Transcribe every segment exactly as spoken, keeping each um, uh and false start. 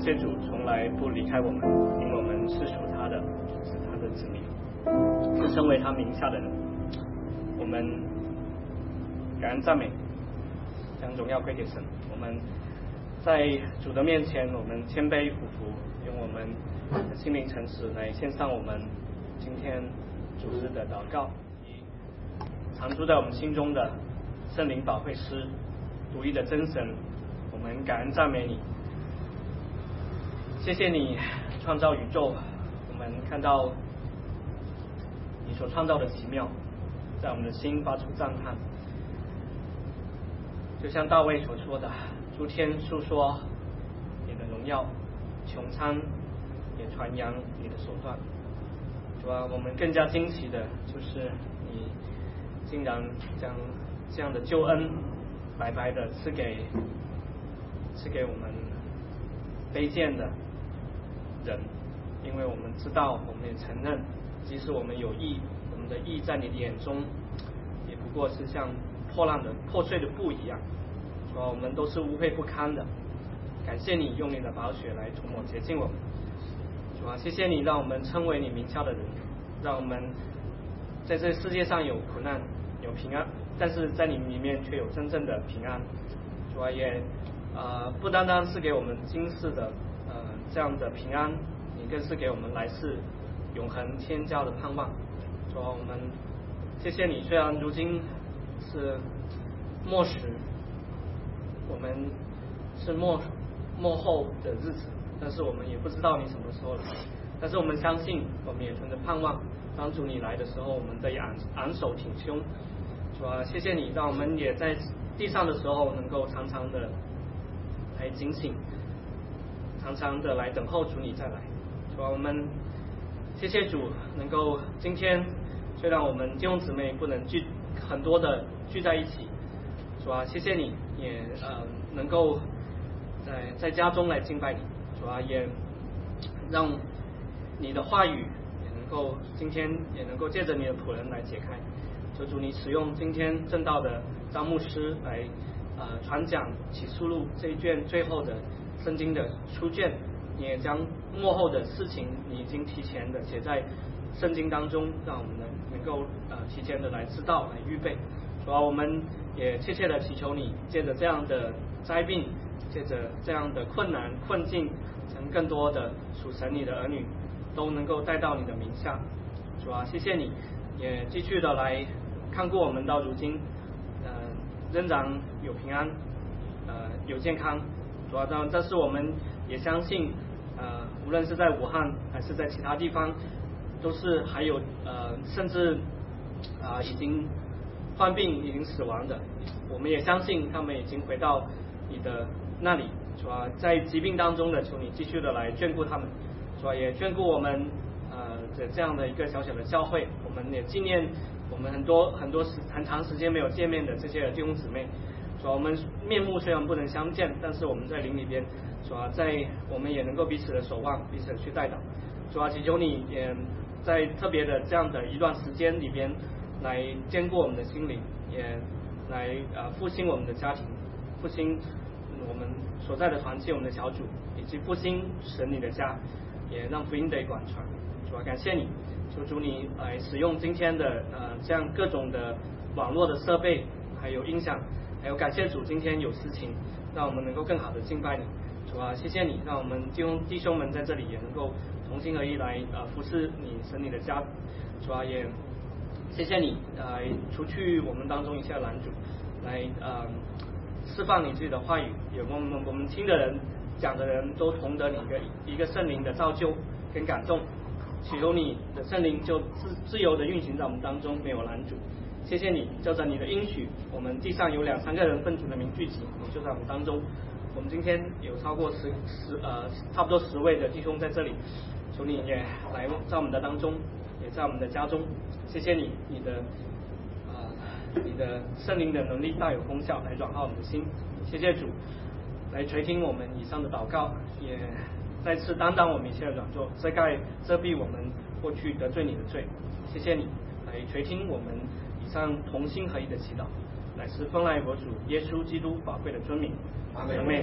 谢主从来不离开我们，因为我们是属他的，是他的子民，是成为他名下的人。我们感恩赞美，将荣耀归给神。我们在主的面前，我们谦卑俯伏，用我们的心灵诚实来献上我们今天主日的祷告，以常住在我们心中的圣灵保惠师，独一的真神，我们感恩赞美你。谢谢你创造宇宙，我们看到你所创造的奇妙，在我们的心发出赞叹。就像大卫所说的，诸天述说你的荣耀，穹苍也传扬你的手段。主啊，我们更加惊奇的就是你竟然将这样的救恩白白的赐给赐给我们卑贱的人，因为我们知道，我们也承认，即使我们有义，我们的义在你的眼中也不过是像破烂的破碎的布一样。主啊，我们都是污秽不堪的，感谢你用你的宝血来涂抹洁净我们。主啊，谢谢你让我们称为你名下的人，让我们在这世界上有苦难有平安，但是在你里面却有真正的平安。主啊，也呃不单单是给我们今世的呃这样的平安，你更是给我们来世永恒天家的盼望。主啊，我们谢谢你，虽然如今是末时，我们是末末后的日子，但是我们也不知道你什么时候来，但是我们相信，我们也存着盼望，当主你来的时候，我们得以昂昂首挺胸。主啊，谢谢你，让我们也在地上的时候能够常常的来警醒，常常的来等候主你再来。主啊，我们谢谢主，能够今天虽然我们弟兄姊妹不能聚很多的聚在一起，主啊，谢谢你也呃能够在在家中来敬拜你。主啊，也让你的话语也能够今天也能够借着你的仆人来解开。求主你使用今天正道的张牧师来呃传讲启示录这一卷最后的圣经的书卷，你也将幕后的事情你已经提前的写在圣经当中，让我们能能够呃提前的来知道来预备。主啊，我们也切切的祈求你，借着这样的灾病，借着这样的困难困境，将更多的属神你的儿女都能够带到你的名下。主啊，谢谢你，也继续的来看顾我们到如今，呃，仍然有平安，呃，有健康。主啊，当然，但是我们也相信，呃，无论是在武汉还是在其他地方，都是还有呃，甚至啊、呃、已经患病、已经死亡的。我们也相信他们已经回到你的那里。主啊，在疾病当中的，求你继续的来眷顾他们。主啊，也眷顾我们呃的这样的一个小小的教会。我们也纪念我们很多很多时很长时间没有见面的这些弟兄姊妹。主啊，我们面目虽然不能相见，但是我们在灵里边，主啊，在我们也能够彼此的守望，彼此的去带导。主啊，祈求你也在特别的这样的一段时间里边，来坚固我们的心灵，也来呃复兴我们的家庭，复兴我们所在的团契，我们的小组，以及复兴神你的家，也让福音得广传。主啊，感谢你，求主你来使用今天的呃这样各种的网络的设备，还有音响，还有感谢主今天有事情，让我们能够更好的敬拜你。主啊，谢谢你，让我们弟兄弟兄们在这里也能够同心合一来呃服侍你神你的家。主啊，也谢谢你来除去我们当中一切拦阻，来呃释放你自己的话语，也我们我们听的人讲的人都同得你一个一个圣灵的造就跟感动，祈求你的圣灵就自自由的运行在我们当中，没有拦阻。谢谢你，照着你的应许，我们地上有两三个人分主的名聚集，你就在我们当中。我们今天有超过十十呃差不多十位的弟兄在这里，求你也来在我们的当中，也在我们的家中。谢谢你，你的呃你的圣灵的能力大有功效，来软化我们的心。谢谢主，来垂听我们以上的祷告，也再次担当我们一切的软弱，遮盖遮蔽我们过去得罪你的罪。谢谢你，来垂听我们以上同心合一的祈祷，乃是奉赖我主耶稣基督宝贵的尊名。阿门。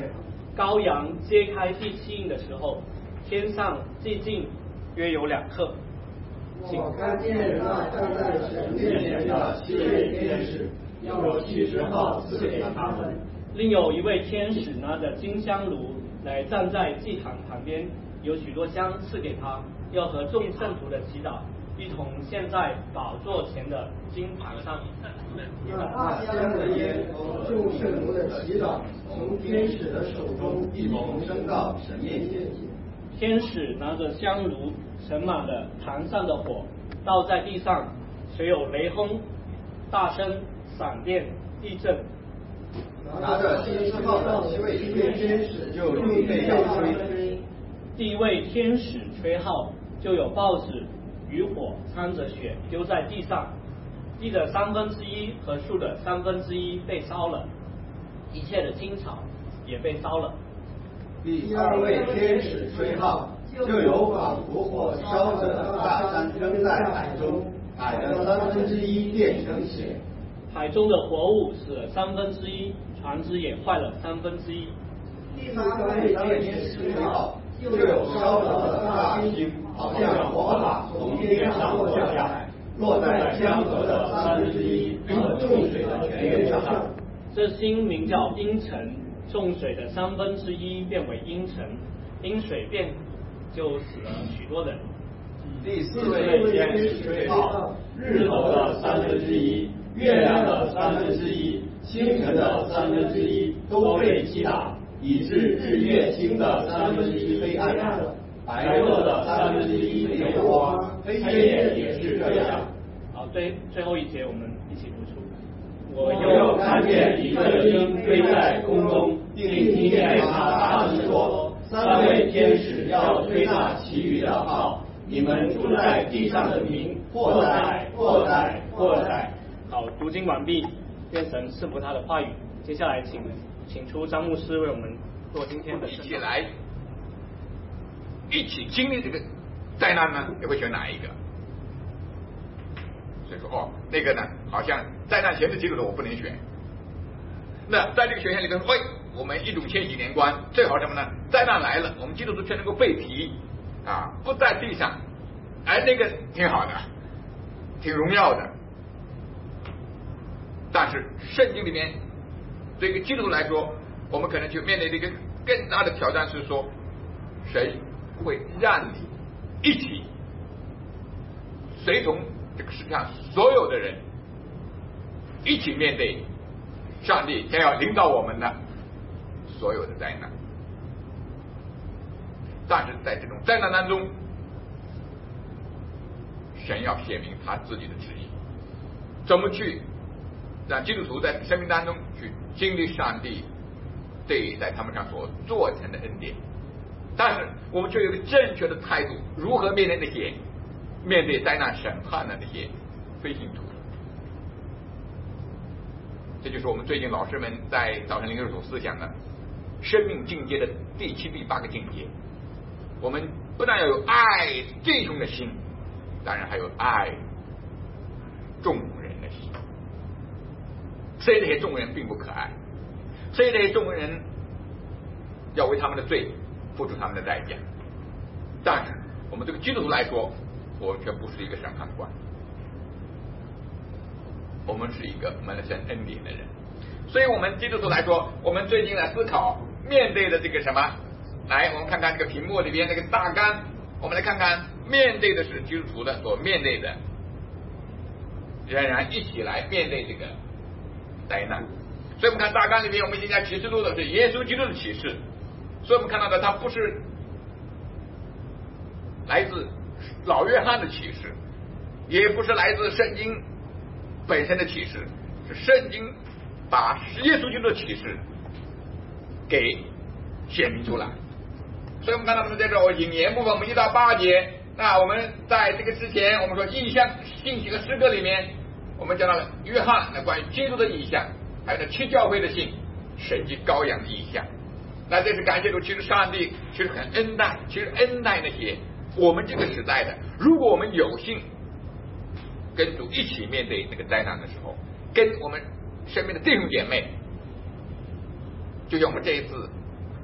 羔羊揭开第七印的时候，天上寂静约有两刻。 我看见那站在神面前的七位天使，有七十号赐给他们。 另有一位天使拿着金香炉来站在祭坛旁边，有许多香赐给他，要和众圣徒的祈祷一同献在宝座前的金坛上。 那香的烟和众圣徒的祈祷从天使的手中一同升到神面前。 天使拿着香炉盛满了坛上的火，倒在地上，随有雷轰、大声、闪电、地震。 拿着七十号的七位天使就预备要吹。 第一位天使吹号，就有报纸与火掺着血丢在地上，地的三分之一和树的三分之一被烧了，一切的青草也被烧了。 第二位天使吹号，就有仿佛火烧着的大山扔在海中，海的三分之一变成血。 海中的活物死了三分之一，船只也坏了三分之一。 第三位天使吹号，就有烧着的大星，好像火把从天上落下来，落在江河的三分之一和众水的泉源上。 这星名叫阴沉，众水的三分之一变为阴沉，因水变就死了许多人。 第四位天使吹号，日头的三分之一、月亮的三分之一、星辰的三分之一都被击打，以致日月星的三分之一黑暗了，白昼的三分之一没有光，黑夜也是这样。 好，最最后一节我们一起读出。 我又看见一个鹰飞在空中，并听见他大声说：三位天使要吹那其余的号，你们住在地上的民，祸哉祸哉祸哉。 好，读经完毕，愿神赐福他的话语。接下来请请出张牧师为我们做今天的一起来一起经历这个灾难呢，你会选哪一个？所以说哦，那个呢，好像灾难前的基督徒我不能选。那在这个选项里头，喂，我们一种千禧年关，最好什么呢？灾难来了，我们基督徒却能够背提啊，不在地上，哎，那个挺好的，挺荣耀的。但是圣经里面对于基督徒来说，我们可能就面对这个更大的挑战，是说谁会让你一起随同这个世界上所有的人一起面对上帝将要领导我们的所有的灾难。但是在这种灾难当中，神要显明他自己的旨意，怎么去让基督徒在生命当中去经历上帝对在他们上所做成的恩典。但是我们却有一个正确的态度，如何面对那些面对灾难审判的那些非信徒。这就是我们最近老师们在早晨灵修所思想的生命境界的第七、第八个境界。我们不但要有爱弟兄的心，当然还有爱众人的心。所以这些众人并不可爱，所以这些众人要为他们的罪付出他们的代价。但是我们这个基督徒来说，我们却不是一个审判官，我们是一个蒙了神恩典的人。所以我们基督徒来说，我们最近来思考面对的这个什么，来我们看看这个屏幕里边那个大纲，我们来看看面对的是基督徒的所面对的，仍然一起来面对这个灾难。所以我们看大纲里面，我们已经在启示录的是耶稣基督的启示，所以我们看到的它不是来自老约翰的启示，也不是来自圣经本身的启示，是圣经把耶稣基督的启示给显明出来。所以我们看到我们在这引言部分，我们一到八节，那我们在这个之前我们说意象信息和诗歌里面，我们讲到了约翰那关于基督的意象，还有那七教会的信，神迹羔羊的意象。那这是感谢主，其实上帝其实很恩待，其实恩待那些我们这个时代的，如果我们有幸跟主一起面对那个灾难的时候，跟我们身边的弟兄姐妹，就像我们这一次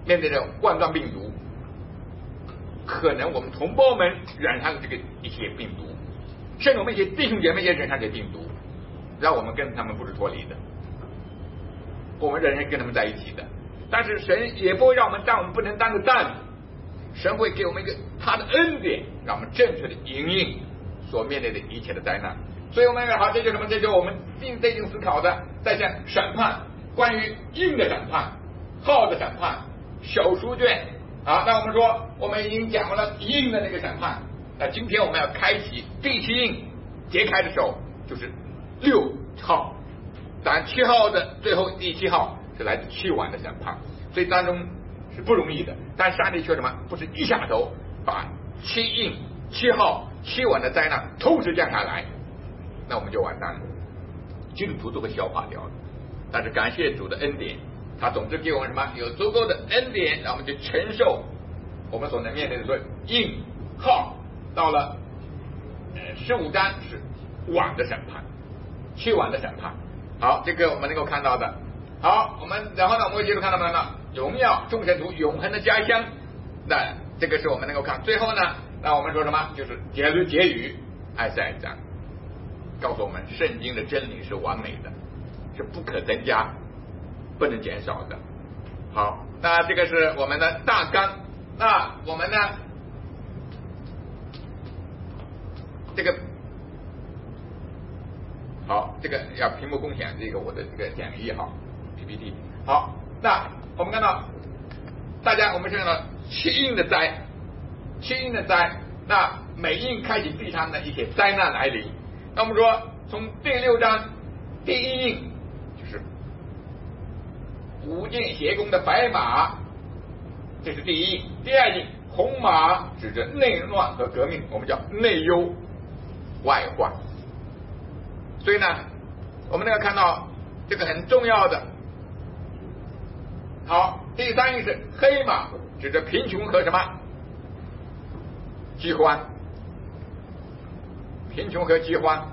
面对着冠状病毒，可能我们同胞们染上了这个一些病毒，甚至我们一些弟兄姐妹也染上这病毒，让我们跟他们不是脱离的，我们仍然跟他们在一起的。但是神也不会让我们当我们不能当个担子，神会给我们一个他的恩典，让我们正确的迎应所面对的一切的灾难。所以我们好，这就是什么？这就是我们定最近思考的，在讲审判，关于硬的审判、浩的审判、小书卷啊。那我们说，我们已经讲完了硬的那个审判，那今天我们要开启第七印揭开的时候，就是六号，当然七号的最后第七号是来自七晚的审判，所以当中是不容易的。但上帝却什么？不是一下头把七印、七号、七晚的灾难同时降下来，那我们就完蛋了，基督徒都会消化掉的。但是感谢主的恩典，他总是给我们什么？有足够的恩典，让我们去承受我们所能面对的所有印号。到了呃十五章是晚的审判，七晚的审判。好，这个我们能够看到的。好，我们然后呢，我们会接着看到什么呢？荣耀众神族永恒的家乡。那这个是我们能够看。最后呢，那我们说什么？就是结论结语，二十二章告诉我们，圣经的真理是完美的，是不可增加、不能减少的。好，那这个是我们的大纲。那我们呢，这个好，这个要屏幕共享这个我的这个讲义哈 P P T。好，那我们看到大家，我们看到七印的灾，七印的灾，那每印开启地上的一些灾难来临。那我们说，从第六章第一印就是五箭邪弓的白马，这是第一印；第二印红马指着内乱和革命，我们叫内忧外患。所以呢，我们能够看到这个很重要的。好，第三印是黑马，指着贫穷和什么饥荒，贫穷和饥荒。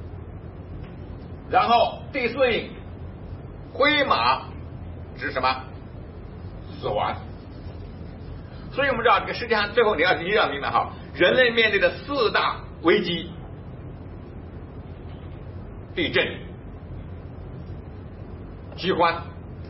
然后第四印灰马指什么？死亡。所以我们知道，这个世界上最后你要你要明白哈，人类面对的四大危机：地震、饥荒、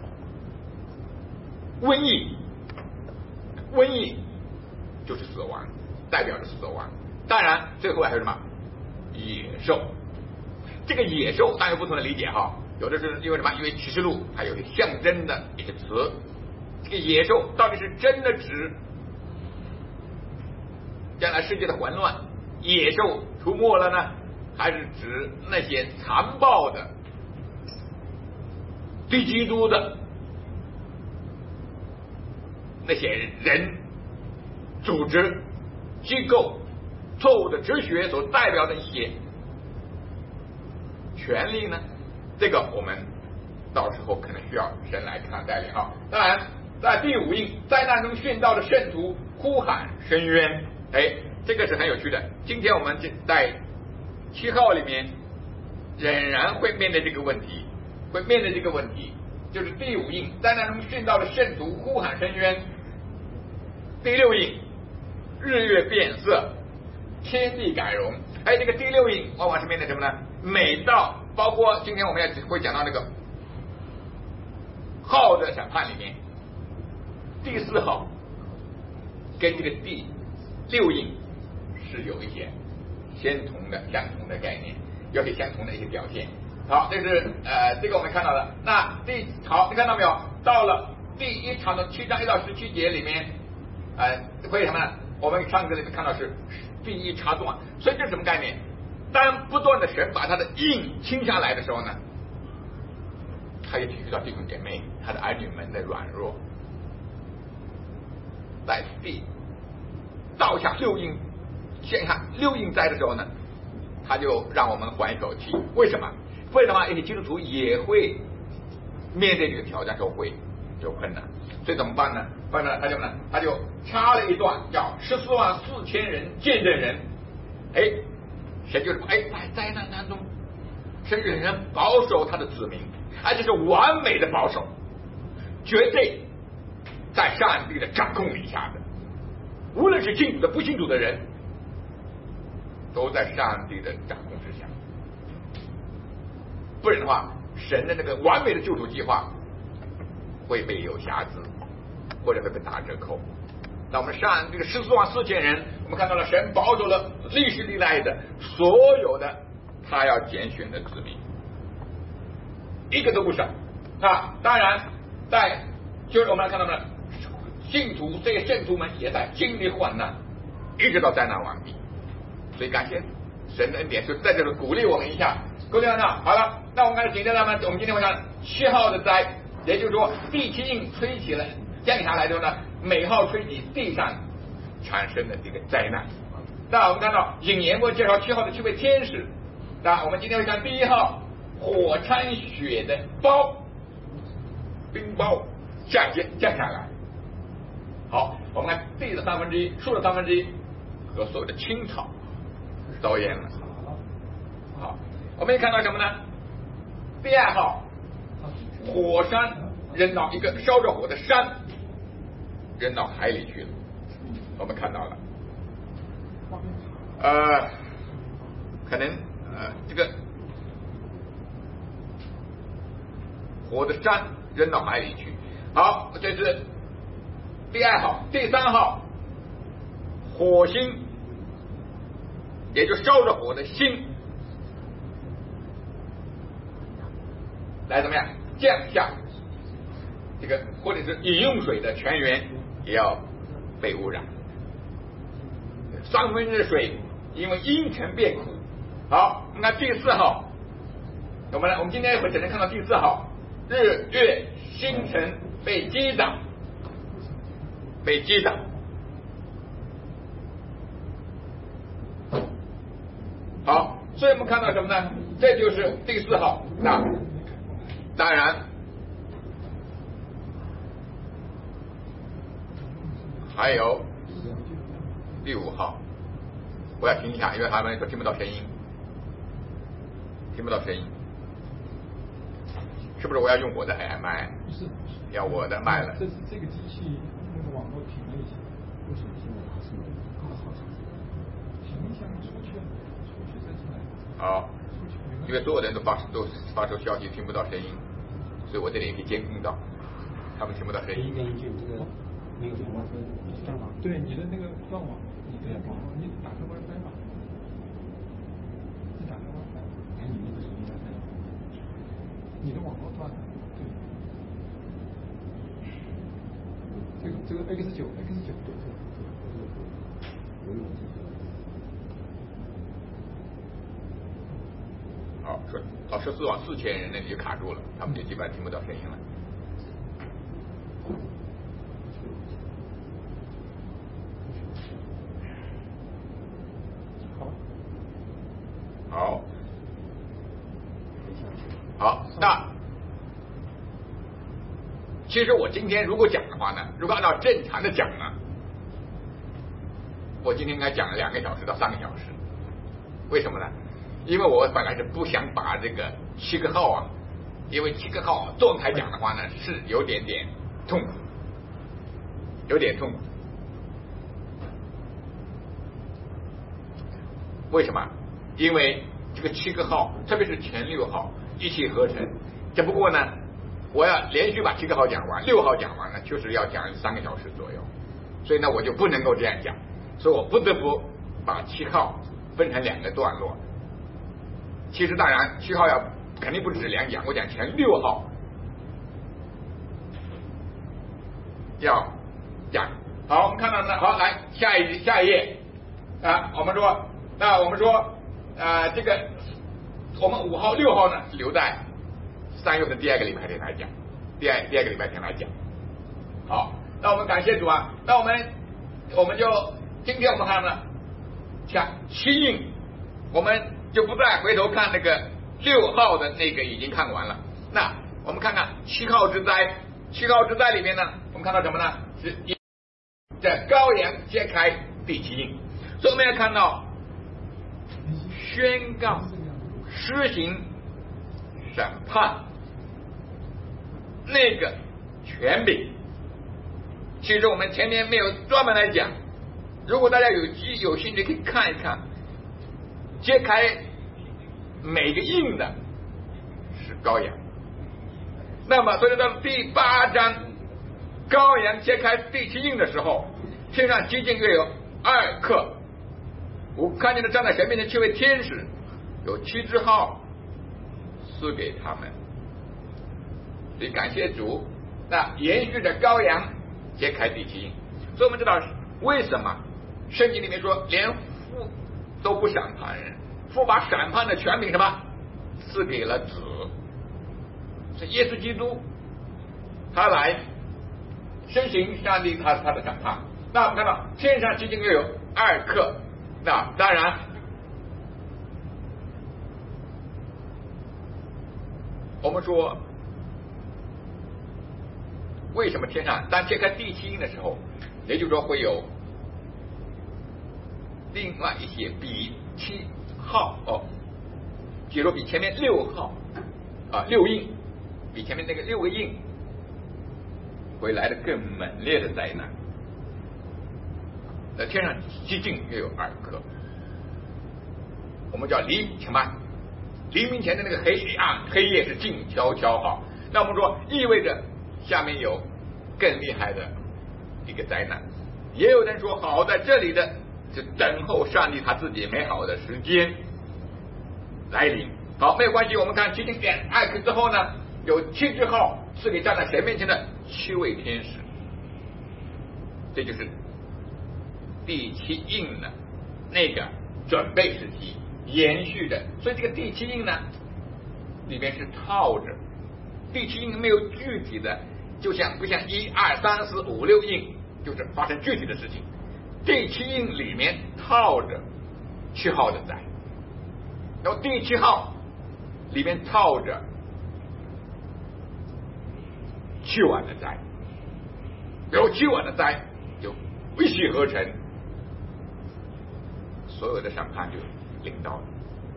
瘟疫。瘟疫就是死亡，代表着死亡。当然，最后还有什么？野兽。这个野兽当然有不同的理解哈，有的是因为什么？因为启示录还有象征的一些词。这个野兽到底是真的指将来世界的混乱，野兽出没了呢，还是指那些残暴的、对基督的那些人、组织、机构、错误的哲学所代表的一些权利呢？这个我们到时候可能需要神来看带领啊。当然，在第五印灾难中殉道的圣徒呼喊深渊，哎，这个是很有趣的。今天我们在七号里面仍然会面对这个问题，会面对这个问题，就是第五印灾难中殉道的圣徒呼喊深渊。第六印日月变色，天地改容。哎，这个第六印往往是面对什么呢？每到包括今天我们也会讲到那个号的审判里面，第四号跟这个第六印是有一些相同的相同的概念，有些相同的一些表现。好，这是呃这个我们看到的。那第好，你看到没有？到了第一场的七章一到十七节里面，呃，为什么呢？我们上课里面看到是第一插段，所以这是什么概念？当不断的神把他的印清下来的时候呢，他也体会到弟兄姐妹他的儿女们的软弱，在第倒下六印线下六印灾的时候呢，他就让我们缓一口气。为什么？为什么一些基督徒也会面对这个挑战时候会有困难？所以怎么办呢？办呢，他就呢，他就插了一段叫十四万四千人见证人。哎，神就什么？哎，在灾难当中，神仍然保守他的子民，而且是完美的保守，绝对在上帝的掌控底下的，无论是信主的不信主的人，都在上帝的掌控之下。不然的话，神的那个完美的救赎计划会被有瑕疵，或者会被打折扣。那我们上这个十四万四千人，我们看到了神保守了历史历代的所有的他要拣选的子民，一个都不少啊。当然，在就是我们来看到了信徒这些圣徒们也在经历患难，一直到灾难完毕。所以感谢神的恩典，就在这里鼓励我们一下，鼓励我们。好了，那我们开始紧接着呢，我们今天会看七号的灾，也就是说第七印吹起了降下来之后呢，每号吹起地上产生的这个灾难。那我们看到引言过介绍七号的七位天使。那我们今天会看第一号火掺血的包，冰雹降降降下来。好，我们看地的三分之一，树的三分之一和所有的青草遭淹了。好，我们也看到什么呢？第二号火山扔到一个烧着火的山，扔到海里去了。我们看到了，呃，可能呃这个火的山扔到海里去。好，这是第二号。第三号火星，也就烧着火的星，来怎么样降下这个，或者是饮用水的泉源也要被污染。三分之水因为阴沉变苦。好，我们看第四号，我们来，我们今天会只能看到第四号，日月星辰被击打，被击打。好，所以我们看到什么呢？这就是第四号。那当然还有第五号，我要停一下，因为他们说听不到声音，听不到声音，是不是我要用我的麦？ 不是， 要我的麦了。 这是这个机器那个网络停了一下，为什么现在还是没有？停一下，出去，出去再进来。 好，因为所有的人都发都发出消息听不到声音，所以我这里也可以监控到，他们听不到声音。 那个网断网，对你的那个断网，你的网你打开 WiFi 吧，你打开 WiFi，哎，你那个手机 WiFi，你的网络断了，对，这个这个 X 九 X 九对对对，我有这个。 好，说到十四万四千人那里就卡住了，他们就基本上听不到声音了。好，好，那其实我今天如果讲的话呢，如果按照正常的讲呢，我今天应该讲两个小时到三个小时。为什么呢？因为我本来是不想把这个七个号啊，因为七个号状态讲的话呢，是有点点痛苦，有点痛苦。为什么？因为这个七个号，特别是前六号一气呵成。只不过呢，我要连续把七个号讲完，六号讲完呢，确实要讲三个小时左右，所以呢，我就不能够这样讲，所以我不得不把七号分成两个段落。其实当然，七号要肯定不止两讲，我讲前六号要讲。好，我们看到呢，好，来下一下一页啊，我们说，那我们说。呃，这个我们五号、六号呢留在三月的第二个礼拜天来讲，第二第二个礼拜天来讲。好，那我们感谢主啊，那我们我们就今天我们看呢，像七印，我们就不再回头看那个六号的那个已经看完了。那我们看看七号之灾，七号之灾里面呢，我们看到什么呢？是一在羔羊揭开第七印，所以我们要看到。宣告、施行、审判，那个权柄其实我们前面没有专门来讲，如果大家有机有兴趣可以看一看，揭开每个印的是羔羊。那么所以到第八章羔羊揭开第七印的时候，天上极近约有二刻，我看见了站在神面前七位天使，有七只号赐给他们。所以感谢主，那延续着羔羊揭开第七印。所以我们知道为什么圣经里面说连父都不审判人，父把审判的权柄什么赐给了子，是耶稣基督他来施行上帝他他的审判。那我们看到天上极近约有二刻，那当然我们说为什么天上当揭开第七印的时候，也就是说会有另外一些比七号哦，比如比前面六号啊六印，比前面那个六个印会来的更猛烈的灾难。在天上极近约有二刻，我们叫黎什么？黎明前的那个黑暗黑夜是静悄悄哈。那我们说意味着下面有更厉害的一个灾难。也有人说好在这里的是等候上帝他自己美好的时间来临。好，没有关系，我们看七经点二刻之后呢，有七只号赐给站在神面前的七位天使，这就是第七印的那个准备时期延续的。所以这个第七印呢里面是套着，第七印没有具体的，就像不像一二三四五六印就是发生具体的事情，第七印里面套着七号的灾，然后第七号里面套着七晚的灾，有七晚的灾就一气呵成，所有的审判就临到了，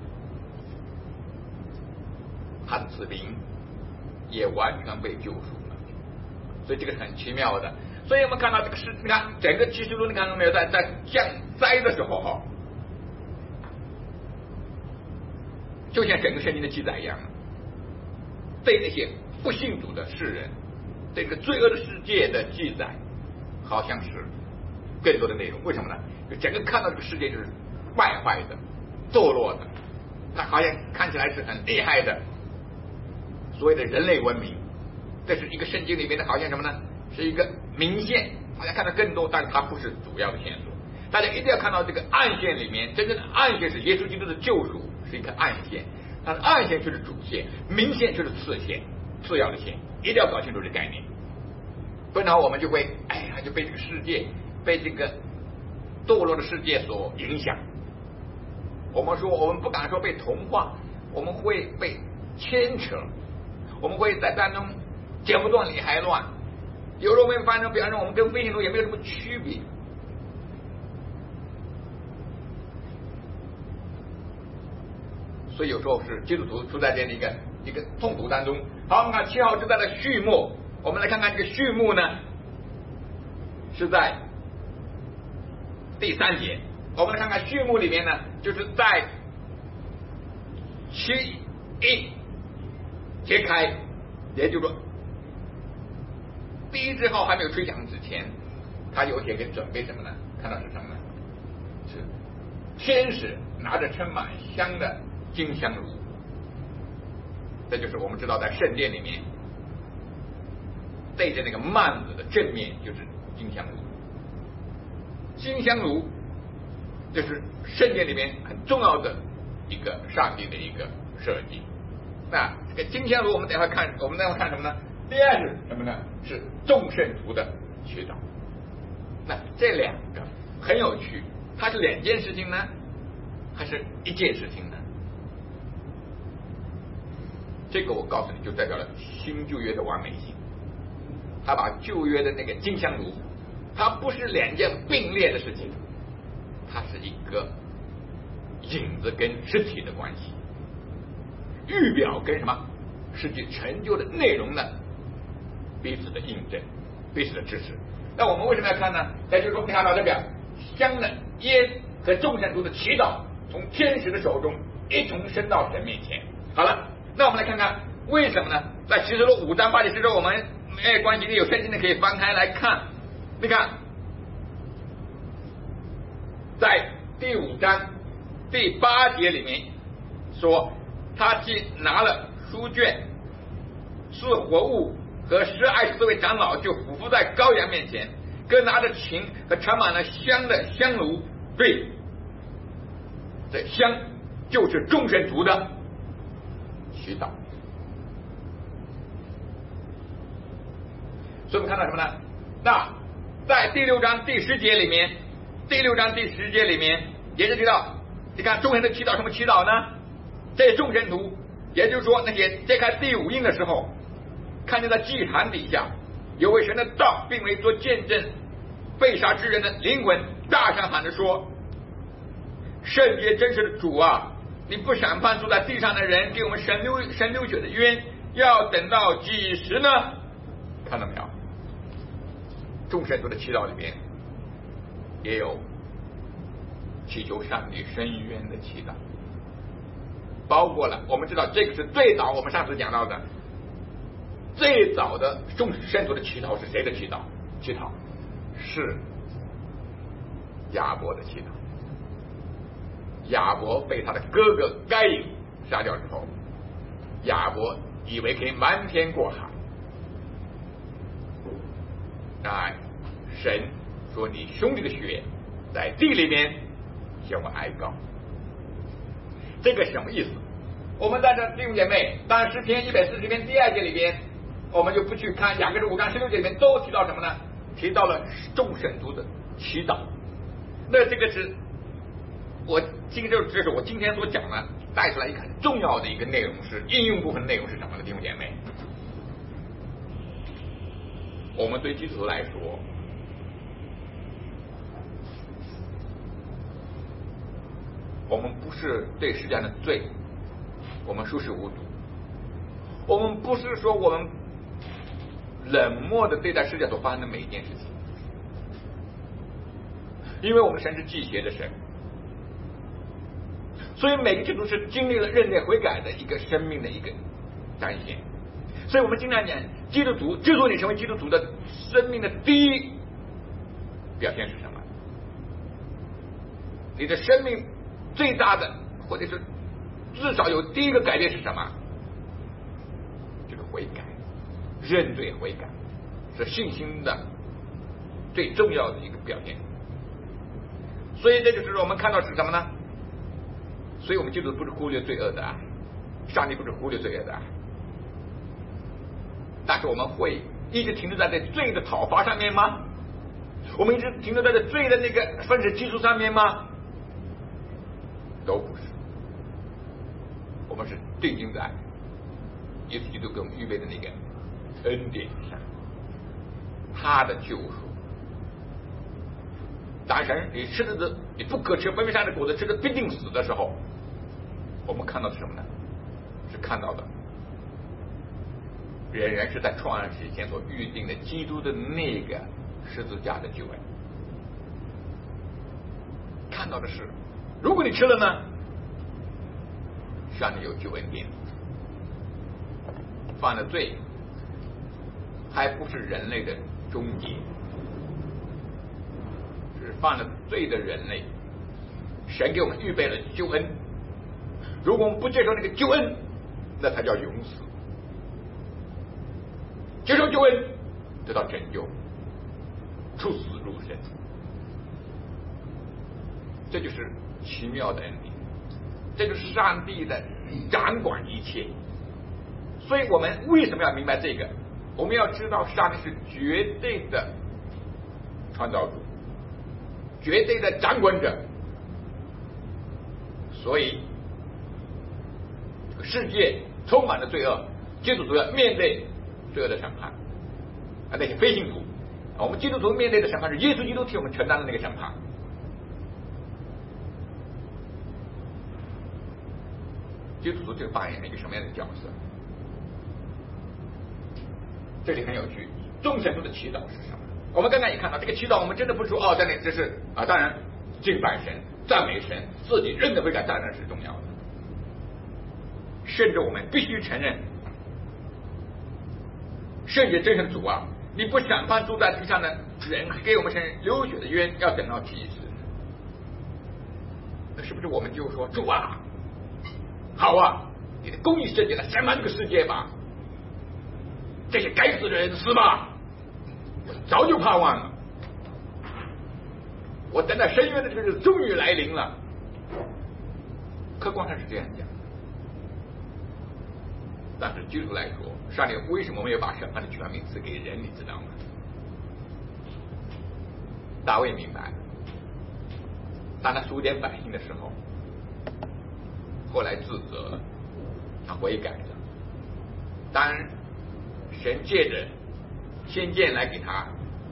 他的子民也完全被救赎了。所以这个很奇妙的。所以我们看到这个是，你看整个启示录，你看到没有，在在降灾的时候哈，就像整个圣经的记载一样，对那些不信主的世人，这个罪恶的世界的记载，好像是更多的内容。为什么呢？就整个看到这个世界就是败坏的、堕落的，它好像看起来是很厉害的所谓的人类文明。这是一个圣经里面的，好像什么呢？是一个明线，大家看到更多，但是它不是主要的线索。大家一定要看到这个暗线里面，真正的暗线是耶稣基督的救赎，是一个暗线，它的暗线就是主线，明线就是次线，次要的线，一定要搞清楚这个概念，不然我们就会哎呀就被这个世界，被这个堕落的世界所影响。我们说我们不敢说被同化，我们会被牵扯，我们会在当中剪不断理还乱。有时候我们发生，比方说我们跟微信中也没有什么区别。所以有时候是基督徒处在这样的一个一个痛苦当中。好，我们看七号是在的序幕，我们来看看这个序幕呢，是在第三节。我们来看看序幕里面呢，就是在七印揭开，也就是说第一支号还没有吹响之前，他有些给准备什么呢？看到是什么呢？是天使拿着盛满香的金香炉，这就是我们知道在圣殿里面对着那个幔子的正面就是金香炉。金香炉就是圣殿里面很重要的一个上帝的一个设计。那这个金香炉我们等一下看，我们等一下看什么呢？第二是什么呢？是众圣徒的祈祷。那这两个很有趣，它是两件事情呢，还是一件事情呢？这个我告诉你，就代表了新旧约的完美性。他把旧约的那个金香炉，它不是两件并列的事情，它是一个影子跟实体的关系，预表跟什么实际成就的内容呢？彼此的印证，彼此的支持。 那我们为什么要看呢？那就是说，你看到这边，香的烟和众圣徒的祈祷，从天使的手中一同升到神面前。好了，那我们来看看为什么呢？在启示录五章八节，是说我们没有关系的，有圣经的可以翻开来看。你看，在第五章第八节里面说，他既拿了书卷，是活物和十二十四位长老就俯伏在羔羊面前，各拿着琴和盛满了香的香炉。对，这香就是众圣徒的祈祷。所以我们看到什么呢？那在第六章第十节里面，第六章第十节里面也是提到，你看众人的祈祷什么祈祷呢？这众圣徒，也就是说那些揭开第五印的时候，看见在祭坛底下有为神的道并为做见证被杀之人的灵魂，大声喊着说：圣洁真实的主啊，你不审判住在地上的人，给我们神流神流血的冤，要等到几时呢？看到没有？众圣徒的祈祷里面也有祈求上帝伸冤的祈祷，包括了我们知道这个是最早我们上次讲到的最早的众圣徒的祈祷是谁的祈祷？祈祷是亚伯的祈祷。亚伯被他的哥哥该隐杀掉之后，亚伯以为可以瞒天过海，哎，神说你兄弟的血在地里面向我哀告。这个什么意思？我们在这弟兄姐妹，当然诗篇一百四十篇第二节里边，我们就不去看雅各书五章十六节里面都提到什么呢？提到了众圣徒的祈祷。那这个是我今这这是我今天所讲的带出来一个很重要的一个内容，是应用部分内容是什么呢？弟兄姐妹，我们对基督徒来说，我们不是对世界上的罪我们熟视无睹，我们不是说我们冷漠的对待世界所发生的每一件事情，因为我们神是忌邪的神，所以每个基督徒是经历了认罪悔改的一个生命的一个展现。所以我们经常讲，基督徒之所以成为基督徒的生命的第一表现是什么？你的生命最大的，或者是至少有第一个改变是什么？就是悔改，认罪悔改，是信心的最重要的一个表现。所以这就是我们看到是什么呢？所以我们基督徒不是忽略罪恶的，上帝不是忽略罪恶的，但是我们会一直停留在这罪的讨伐上面吗？我们一直停留在这罪的那个分子基础上面吗？都不是，我们是定睛在耶稣基督给我们预备的那个恩典上，他的救赎。当神你吃的的你不可吃分别善的果子，吃的必定死的时候，我们看到的是什么呢？是看到的仍然是在创世之前所预定的基督的那个十字架的救恩。看到的是，如果你吃了呢，上帝有救恩典。犯了罪还不是人类的终结，是犯了罪的人类，神给我们预备了救恩。如果我们不接受那个救恩，那才叫永死。接受救恩得到拯救，出死入生，这就是奇妙的恩典，这就是上帝的掌管一切。所以我们为什么要明白这个？我们要知道上帝是绝对的创造主，绝对的掌管者。所以这个世界充满了罪恶，基督徒要面对罪恶的审判啊，那些非信徒，我们基督徒面对的审判是耶稣基督替我们承担的那个审判。基督徒就扮演了一个什么样的角色？这里很有趣，众圣徒的祈祷是什么？ 我们刚刚也看到，这个祈祷我们真的不是说哦，在那这是啊，当然敬拜神、赞美神，自己认的悔改当然是重要的，甚至我们必须承认，圣洁真神主啊，你不审判住在地上的人，给我们身流血的冤，要等到几时？那是不是我们就说主啊，好啊，你的公义圣洁来审判这个世界吧，这些该死的人死吧，我早就盼望了，我等待深渊的这个日子终于来临了。客观上是这样讲，但是基督来说，上帝为什么没有把审判的权柄赐给人？你知道吗？大卫明白，当他数点百姓的时候，后来自责了，他悔改了。当神借着先见来给他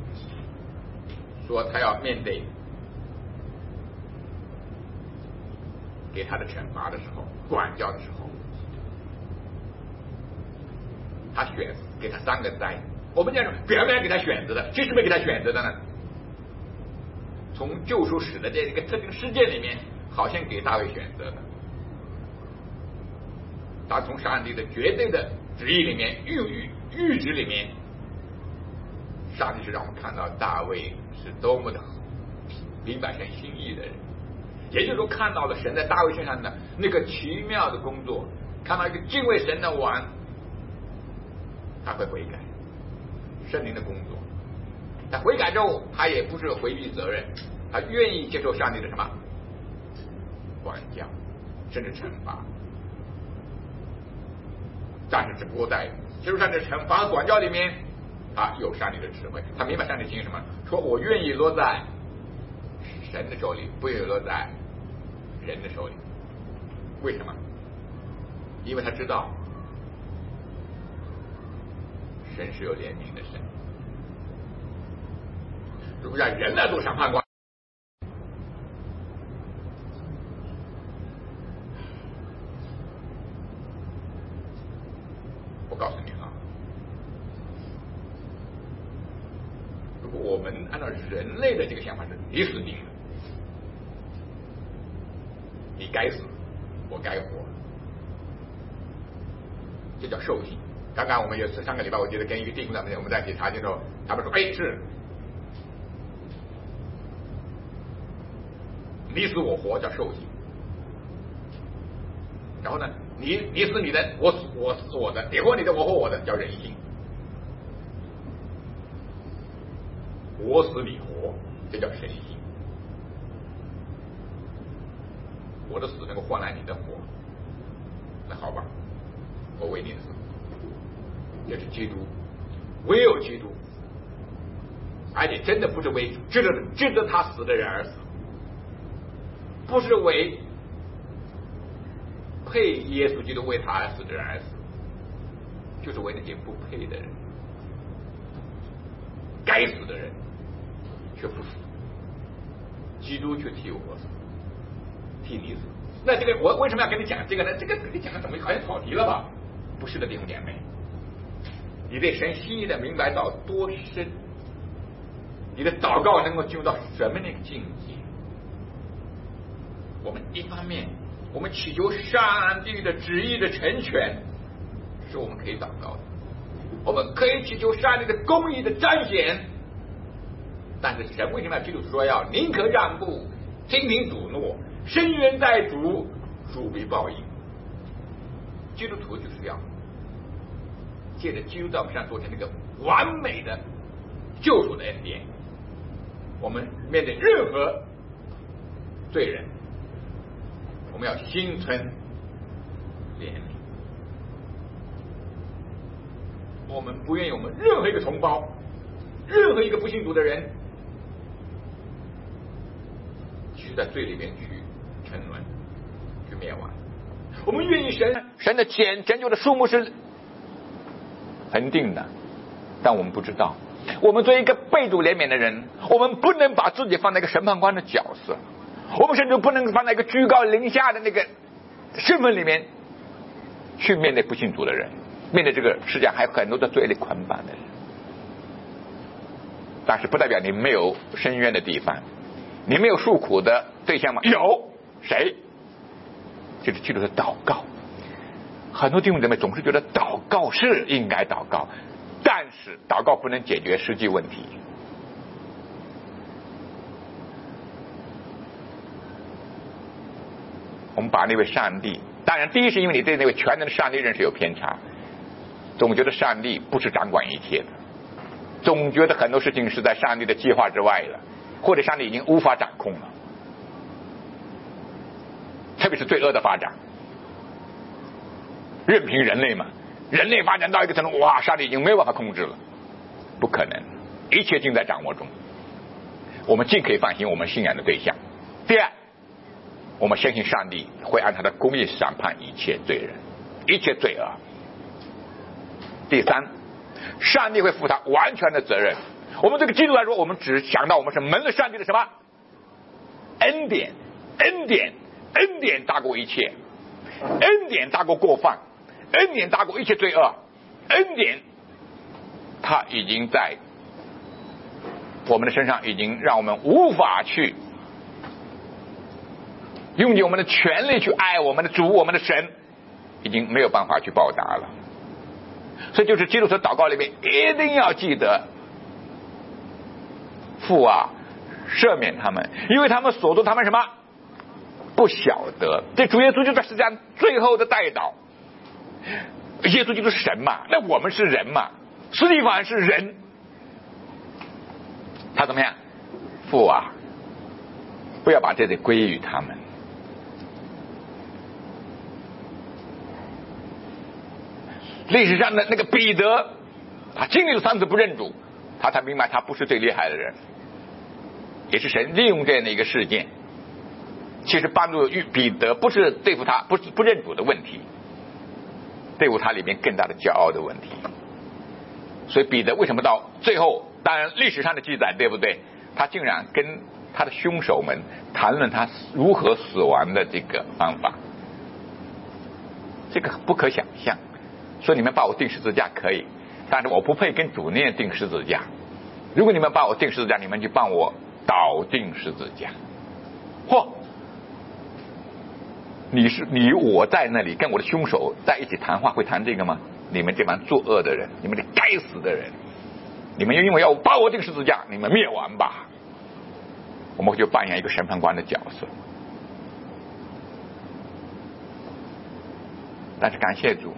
说他要面对给他的惩罚的时候，管教的时候，他选给他三个灾。我们讲表面给他选择的，其实没给他选择的呢。从救赎史的这一个特定事件里面，好像给大卫选择的。他从上帝的绝对的旨意里面、预预预旨里面，上帝是让我们看到大卫是多么的明白神心意的人。也就是说，看到了神在大卫身上的那个奇妙的工作，看到一个敬畏神的王，他会悔改，圣灵的工作。他悔改之后，他也不是回避责任，他愿意接受上帝的什么管教，甚至惩罚。但是只不过在接受上帝的惩罚和管教里面，他有上帝的智慧，他明白上帝心意什么，说我愿意落在神的手里，不愿意落在人的手里。为什么？因为他知道神是有怜悯的神。如果让人来做审判官，我告诉你啊，如果我们按照人类的这个想法是你死定了，你该死，我该活，这叫兽性。刚刚我们有次上个礼拜，我记得跟一个弟兄咱们我们在一起查经的时候，他们说：“哎，是你死我活叫兽性。”然后呢，你你死你的，我死我死我的，你活你的，我活我的，叫人性。我死你活，这叫神性。我的死能够换来你的活，那好吧，我为你死。这是基督，唯有基督，而且真的不是为值得值得他死的人而死，不是为配耶稣基督为他而死的人而死，就是为那些不配的人，该死的人却不死，基督却替我死，替你死。那这个我为什么要跟你讲这个呢？这个跟你讲的怎么好像跑题了吧？不是的，弟兄姐妹，你对神心意的明白到多深，你的祷告能够进入到什么那个境界？我们一方面我们祈求上帝的旨意的成全，是我们可以祷告的，我们可以祈求上帝的公义的彰显，但是神为什么要基督说要宁可让步，听凭主诺，深渊在主，主必报应。基督徒就是要借着基督在我们身上做成那个完美的救赎的恩典，我们面对任何罪人，我们要心存怜悯，我们不愿意我们任何一个同胞，任何一个不信主的人去在罪里面去沉沦，去灭亡。我们愿意神神的拯拯救的数目是恒定的，但我们不知道，我们作为一个被主怜悯的人，我们不能把自己放在一个审判官的角色，我们甚至不能放在一个居高临下的那个身份里面去面对不信主的人，面对这个世界还有很多的罪孽捆绑的人。 但是不代表你没有深渊的地方，你没有诉苦的对象吗？有，谁？就是基督的祷告。很多弟兄姊妹总是觉得祷告是应该祷告，但是祷告不能解决实际问题。我们把那位上帝，当然第一是因为你对那位全能的上帝认识有偏差，总觉得上帝不是掌管一切的，总觉得很多事情是在上帝的计划之外了，或者上帝已经无法掌控了，特别是罪恶的发展，任凭人类嘛，人类发展到一个程度，哇，上帝已经没有办法控制了，不可能，一切尽在掌握中。我们尽可以放心我们信仰的对象。第二，我们相信上帝会按他的公义审判一切罪人，一切罪恶。第三，上帝会负他完全的责任。我们这个基督来说，我们只想到我们是蒙了上帝的什么恩典，恩典，恩典大过一切，恩典大过过犯，恩典大过一切罪恶，恩典他已经在我们的身上已经让我们无法去用尽我们的全力去爱我们的主，我们的神已经没有办法去报答了。所以就是基督徒祷告里面一定要记得，父啊，赦免他们，因为他们所做他们什么不晓得。这主耶稣就在世界上最后的代祷，耶稣就是神嘛，那我们是人嘛，司提反是人，他怎么样？父啊，不要把这些归于他们。历史上的那个彼得，他经历了三次不认主，他才明白他不是最厉害的人，也是神利用这样的一个事件，其实帮助彼得不是对付他不是不认主的问题，对付他里面更大的骄傲的问题。所以彼得为什么到最后，当然历史上的记载对不对，他竟然跟他的凶手们谈论他如何死亡的这个方法，这个不可想象。说你们把我钉十字架可以，但是我不配跟主念钉十字架。如果你们把我钉十字架，你们就帮我倒钉十字架。嚯！你是你我在那里跟我的凶手在一起谈话，会谈这个吗？你们这帮作恶的人，你们这该死的人，你们因为要把我钉十字架，你们灭亡吧！我们就扮演一个审判官的角色。但是感谢主，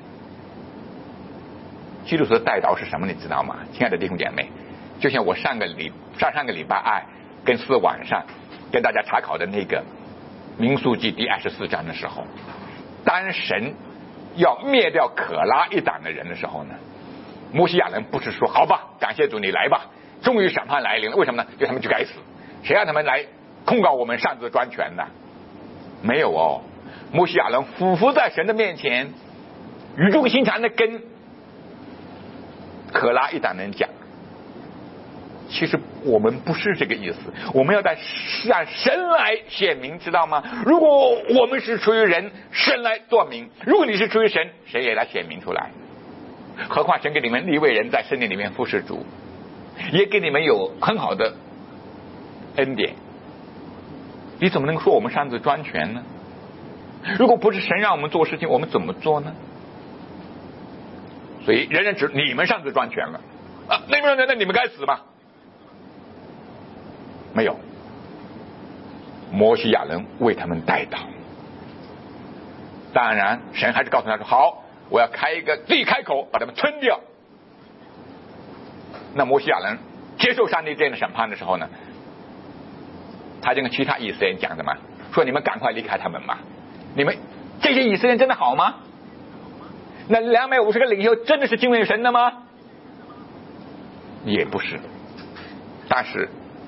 基督徒的代祷是什么？你知道吗，亲爱的弟兄姐妹？就像我上个礼上上个礼拜二跟四晚上跟大家查考的那个民数记第二十四章的时候，当神要灭掉可拉一党的人的时候呢，摩西亚人不是说好吧，感谢主你来吧，终于审判来临了。为什么呢？就他们就该死，谁让他们来控告我们擅自专权的？没有哦，摩西亚人俯伏在神的面前，语重心长的跟可拉一党人讲，其实我们不是这个意思，我们要在让神来显明，知道吗？如果我们是出于人，神来作明；如果你是出于神，谁也来显明出来。何况神给你们立位人在圣殿里面服侍主，也给你们有很好的恩典，你怎么能说我们擅自专权呢？如果不是神让我们做事情，我们怎么做呢？所以人人指你们擅自专权了啊！那边人那你们该死吗？没有，摩西亚人为他们代祷。当然神还是告诉他说，好，我要开一个自己开口把他们吞掉。那摩西亚人接受上帝这样的审判的时候呢，他就跟其他以色列人讲什么？说你们赶快离开他们吧，你们这些以色列人真的好吗？那两百五十个领袖真的是敬畏神的吗？也不是。但是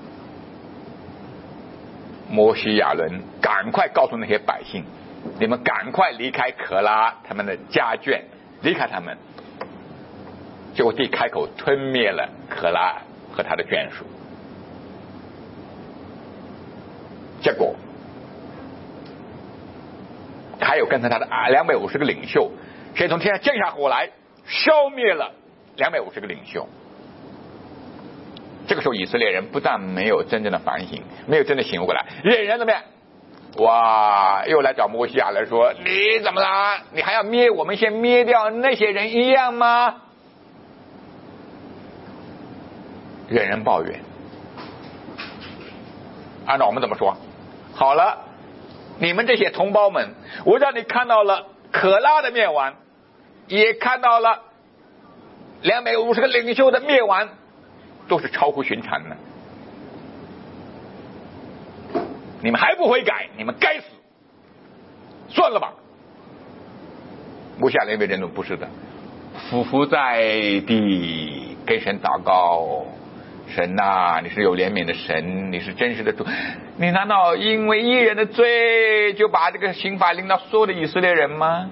摩西亚人赶快告诉那些百姓，你们赶快离开可拉他们的家眷，离开他们。结果地开口吞灭了可拉和他的眷属。结果还有跟着他的两百五十个领袖，谁从天上降下火来，消灭了两百五十个领袖。 这个时候以色列人不但没有真正的反省，没有真的醒悟过来，仍然怎么样？哇，又来找摩西亚人说，你怎么了？你还要灭我们先灭掉那些人一样吗？人人抱怨。按照我们怎么说？好了，你们这些同胞们，我让你看到了可拉的灭亡，也看到了两百五十个领袖的灭亡，都是超乎寻常的。你们还不悔改，你们该死！算了吧。摩西亚人被人怒，不是的，俯伏在地跟神祷告。神啊，你是有怜悯的神，你是真实的主，你难道因为一人的罪就把这个刑罚临到所有的以色列人吗？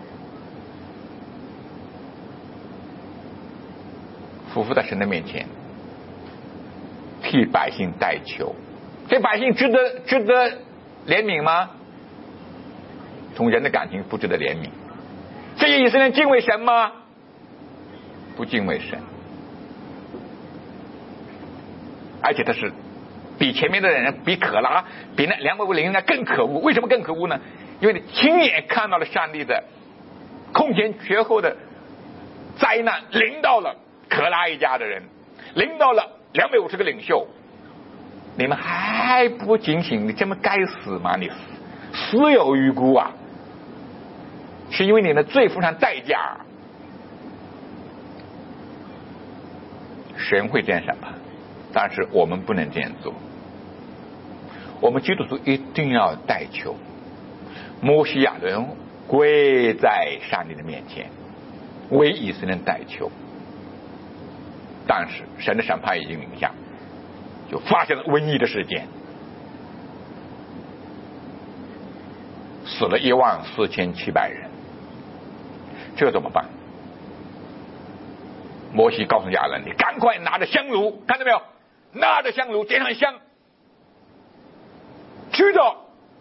俯伏在神的面前，替百姓代求，这百姓值得值得怜悯吗？从人的感情不值得怜悯。这些以色列人敬畏神吗？不敬畏神。而且他是比前面的人，比可拉，比那两百五零人更可恶。为什么更可恶呢？因为你亲眼看到了上帝的空前绝后的灾难临到了可拉一家的人，临到了两百五十个领袖，你们还不警醒？你这么该死吗？你死有余辜啊！是因为你的罪付上代价，神会这样审判。但是我们不能这样做，我们基督徒一定要代求。摩西亚人跪在上帝的面前，为以色列人代求。但是神的审判已经临下，就发生了瘟疫的事件，死了一万四千七百人，这怎么办？摩西告诉亚伦，你赶快拿着香炉，看到没有？拿着香炉，点上香，去到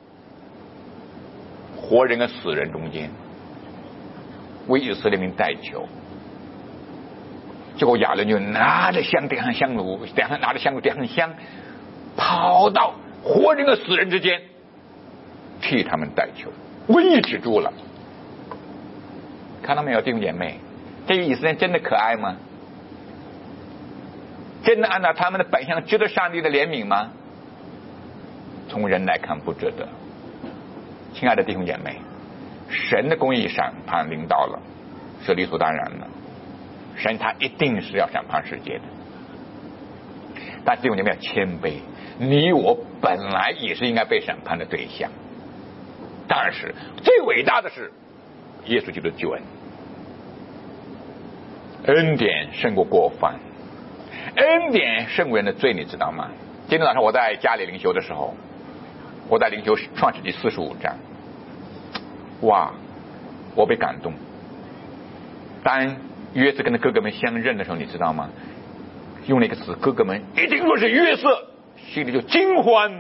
活人跟死人中间，为以色列民代求。结果亚伦就拿着香，点上香炉，点上拿着香炉，点上香，跑到活人跟死人之间，替他们代求，瘟疫止住了。看到没有，弟兄姐妹？这个以色列真的可爱吗？真的按照他们的本相值得上帝的怜悯吗？从人来看不值得。亲爱的弟兄姐妹，神的公义审判临到了，是理所当然的。神他一定是要审判世界的。但是弟兄姐妹要谦卑，你我本来也是应该被审判的对象。但是最伟大的是耶稣基督的救恩，恩典胜过过犯，恩典胜过人的罪，你知道吗？今天早上我在家里灵修的时候，我在灵修创世纪四十五章，哇，我被感动。当约瑟跟他哥哥们相认的时候，你知道吗？用了一个词，哥哥们一听说是约瑟，心里就惊欢。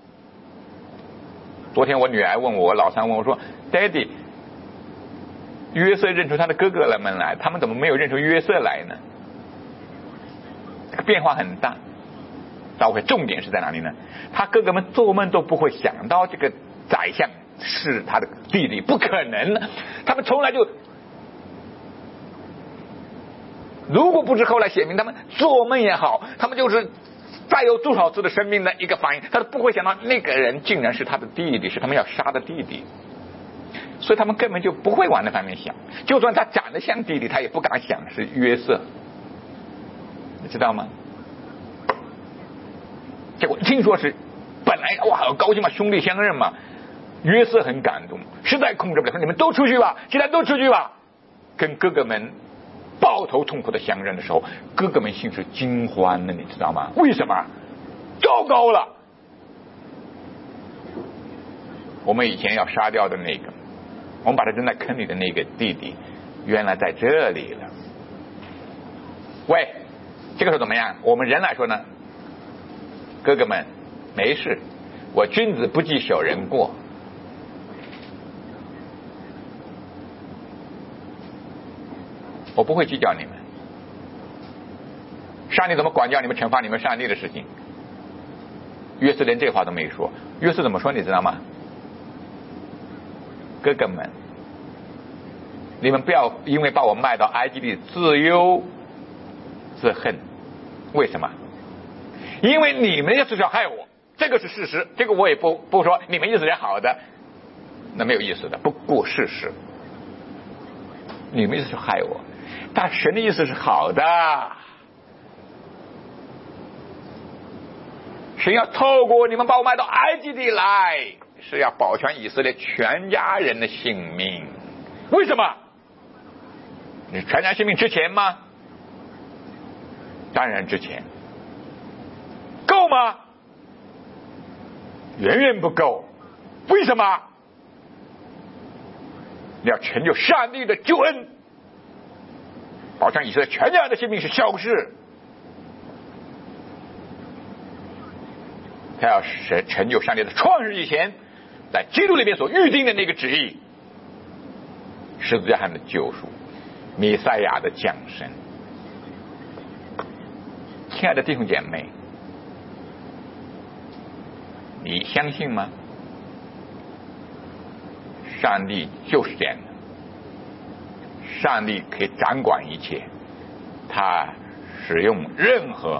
昨天我女儿问我，我老三问我说 Daddy， 约瑟认出他的哥哥们来，他们怎么没有认出约瑟来呢？这个变化很大。大会重点是在哪里呢？他哥哥们做梦都不会想到这个宰相是他的弟弟，不可能，他们从来就，如果不是后来写明他们做梦也好，他们就是再有多少次的生命的一个反应，他都不会想到那个人竟然是他的弟弟，是他们要杀的弟弟，所以他们根本就不会往那方面想。就算他长得像弟弟，他也不敢想是约瑟，你知道吗？结果听说是本来哇好高兴嘛，兄弟相认嘛，约瑟很感动，实在控制不了，说你们都出去吧，现在都出去吧。跟哥哥们抱头痛哭的相认的时候，哥哥们心是惊欢的，你知道吗？为什么？糟糕了，我们以前要杀掉的那个，我们把他扔在坑里的那个弟弟，原来在这里了。喂，这个时候怎么样？我们人来说呢，哥哥们没事，我君子不计小人过。我不会计较你们， 上帝怎么管教你们、惩罚你们上帝的事情？约瑟连这话都没说。约瑟怎么说你知道吗？哥哥们，你们不要因为把我卖到埃及地自忧自恨。为什么？因为你们就是要害我，这个是事实，这个我也不不说你们意思是好的，那没有意思的，不顾事实。你们意思是害我，但神的意思是好的。神要透过你们把我卖到埃及地来，是要保全以色列全家人的性命。为什么？你全家性命值钱吗？当然值钱。够吗？远远不够。为什么？你要成就上帝的救恩，保障以色列全家人的性命是小事。他要是成就上帝的创世以前在基督里面所预定的那个旨意，十字架上的救赎，弥赛亚的降生。亲爱的弟兄姐妹，你相信吗？上帝就是这样的，上帝可以掌管一切，他使用任何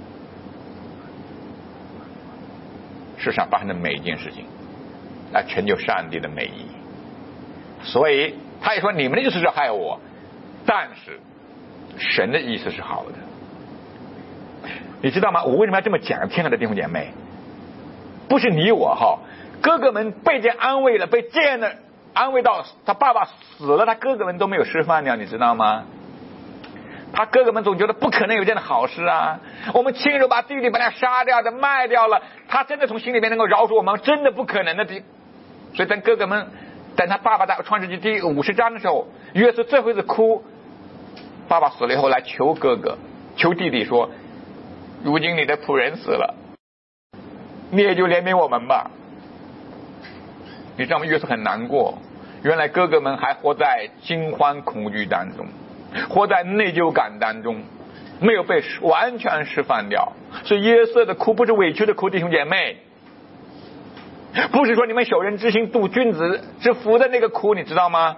世上发生的每一件事情来成就上帝的美意。所以他也说你们的意思是害我，但是神的意思是好的。你知道吗？我为什么要这么讲？亲爱的弟兄姐妹，不是你我哈，哥哥们被这样安慰了，被这样的安慰到他爸爸死了，他哥哥们都没有吃饭了，你知道吗？他哥哥们总觉得不可能有这样的好事啊！我们亲手把弟弟把他杀掉的卖掉了，他真的从心里面能够饶恕我们，真的不可能的。所以等哥哥们，等他爸爸在创世纪第五十章的时候，约瑟最后一次哭，爸爸死了以后来求哥哥，求弟弟说：如今你的仆人死了，你也就怜悯我们吧。你知道吗？约瑟很难过，原来哥哥们还活在惊慌恐惧当中，活在内疚感当中，没有被完全释放掉。所以约瑟的哭不是委屈的哭，弟兄姐妹，不是说你们小人之心度君子之腹的那个哭，你知道吗？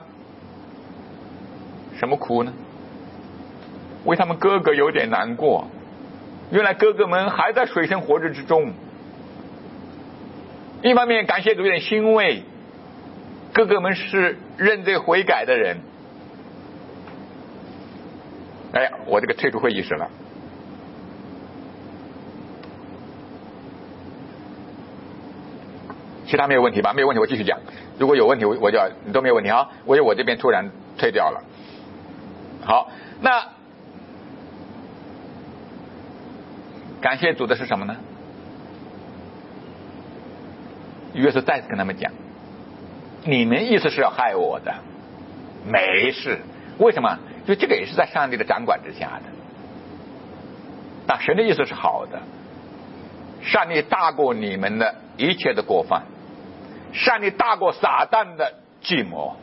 什么哭呢？为他们哥哥有点难过，原来哥哥们还在水深火热之中。一方面感谢主有点欣慰，哥哥们是认罪悔改的人。哎呀，我这个退出会议室了。其他没有问题吧？没有问题，我继续讲。如果有问题，我我就要你都没有问题啊。我我这边突然退掉了。好，那感谢主的是什么呢？约瑟再次跟他们讲：你们意思是要害我的，没事。为什么？就这个也是在上帝的掌管之下的。那神的意思是好的，上帝大过你们的一切的过犯，上帝大过撒旦的计谋，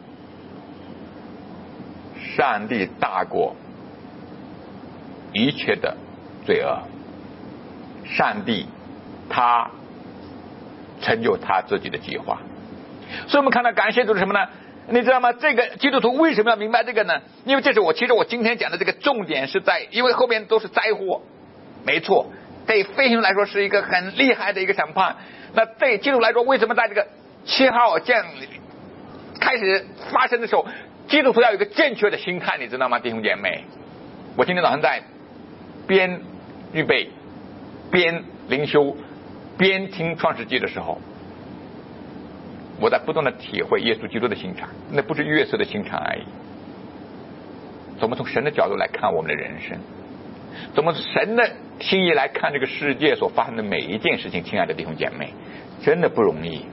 上帝大过一切的罪恶，上帝他成就他自己的计划。所以我们看到感谢主是什么呢？你知道吗？这个基督徒为什么要明白这个呢？因为这是我其实我今天讲的这个重点是在，因为后面都是灾祸，没错，对飞行来说是一个很厉害的一个审判。那对基督徒来说，为什么在这个七号这样开始发生的时候，基督徒要有一个正确的心态，你知道吗，弟兄姐妹？我今天早上在边预备边灵修边听创世纪的时候，我在不断的体会耶稣基督的心肠，那不是约瑟的心肠而已。怎么从神的角度来看我们的人生，怎么神的心意来看这个世界所发生的每一件事情，亲爱的弟兄姐妹，真的不容易。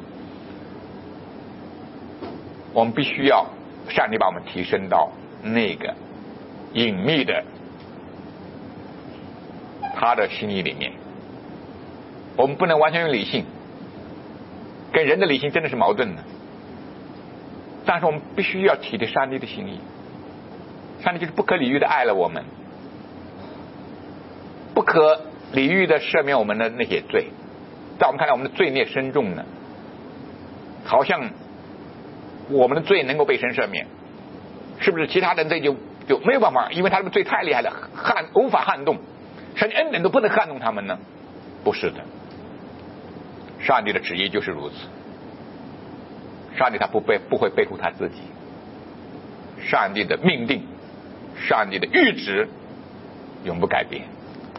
我们必须要上帝把我们提升到那个隐秘的他的心意里面。我们不能完全用理性，跟人的理性真的是矛盾的。但是我们必须要体贴上帝的心意，上帝就是不可理喻的爱了我们，不不可理喻的赦免我们的那些罪。在我们看来，我们的罪孽深重呢，好像我们的罪能够被神赦免，是不是其他人罪就就没有办法，因为他们罪太厉害了，撼无法撼动，神的恩典都不能撼动他们呢？不是的，上帝的旨意就是如此。上帝他不背不会背负他自己，上帝的命定，上帝的谕旨永不改变。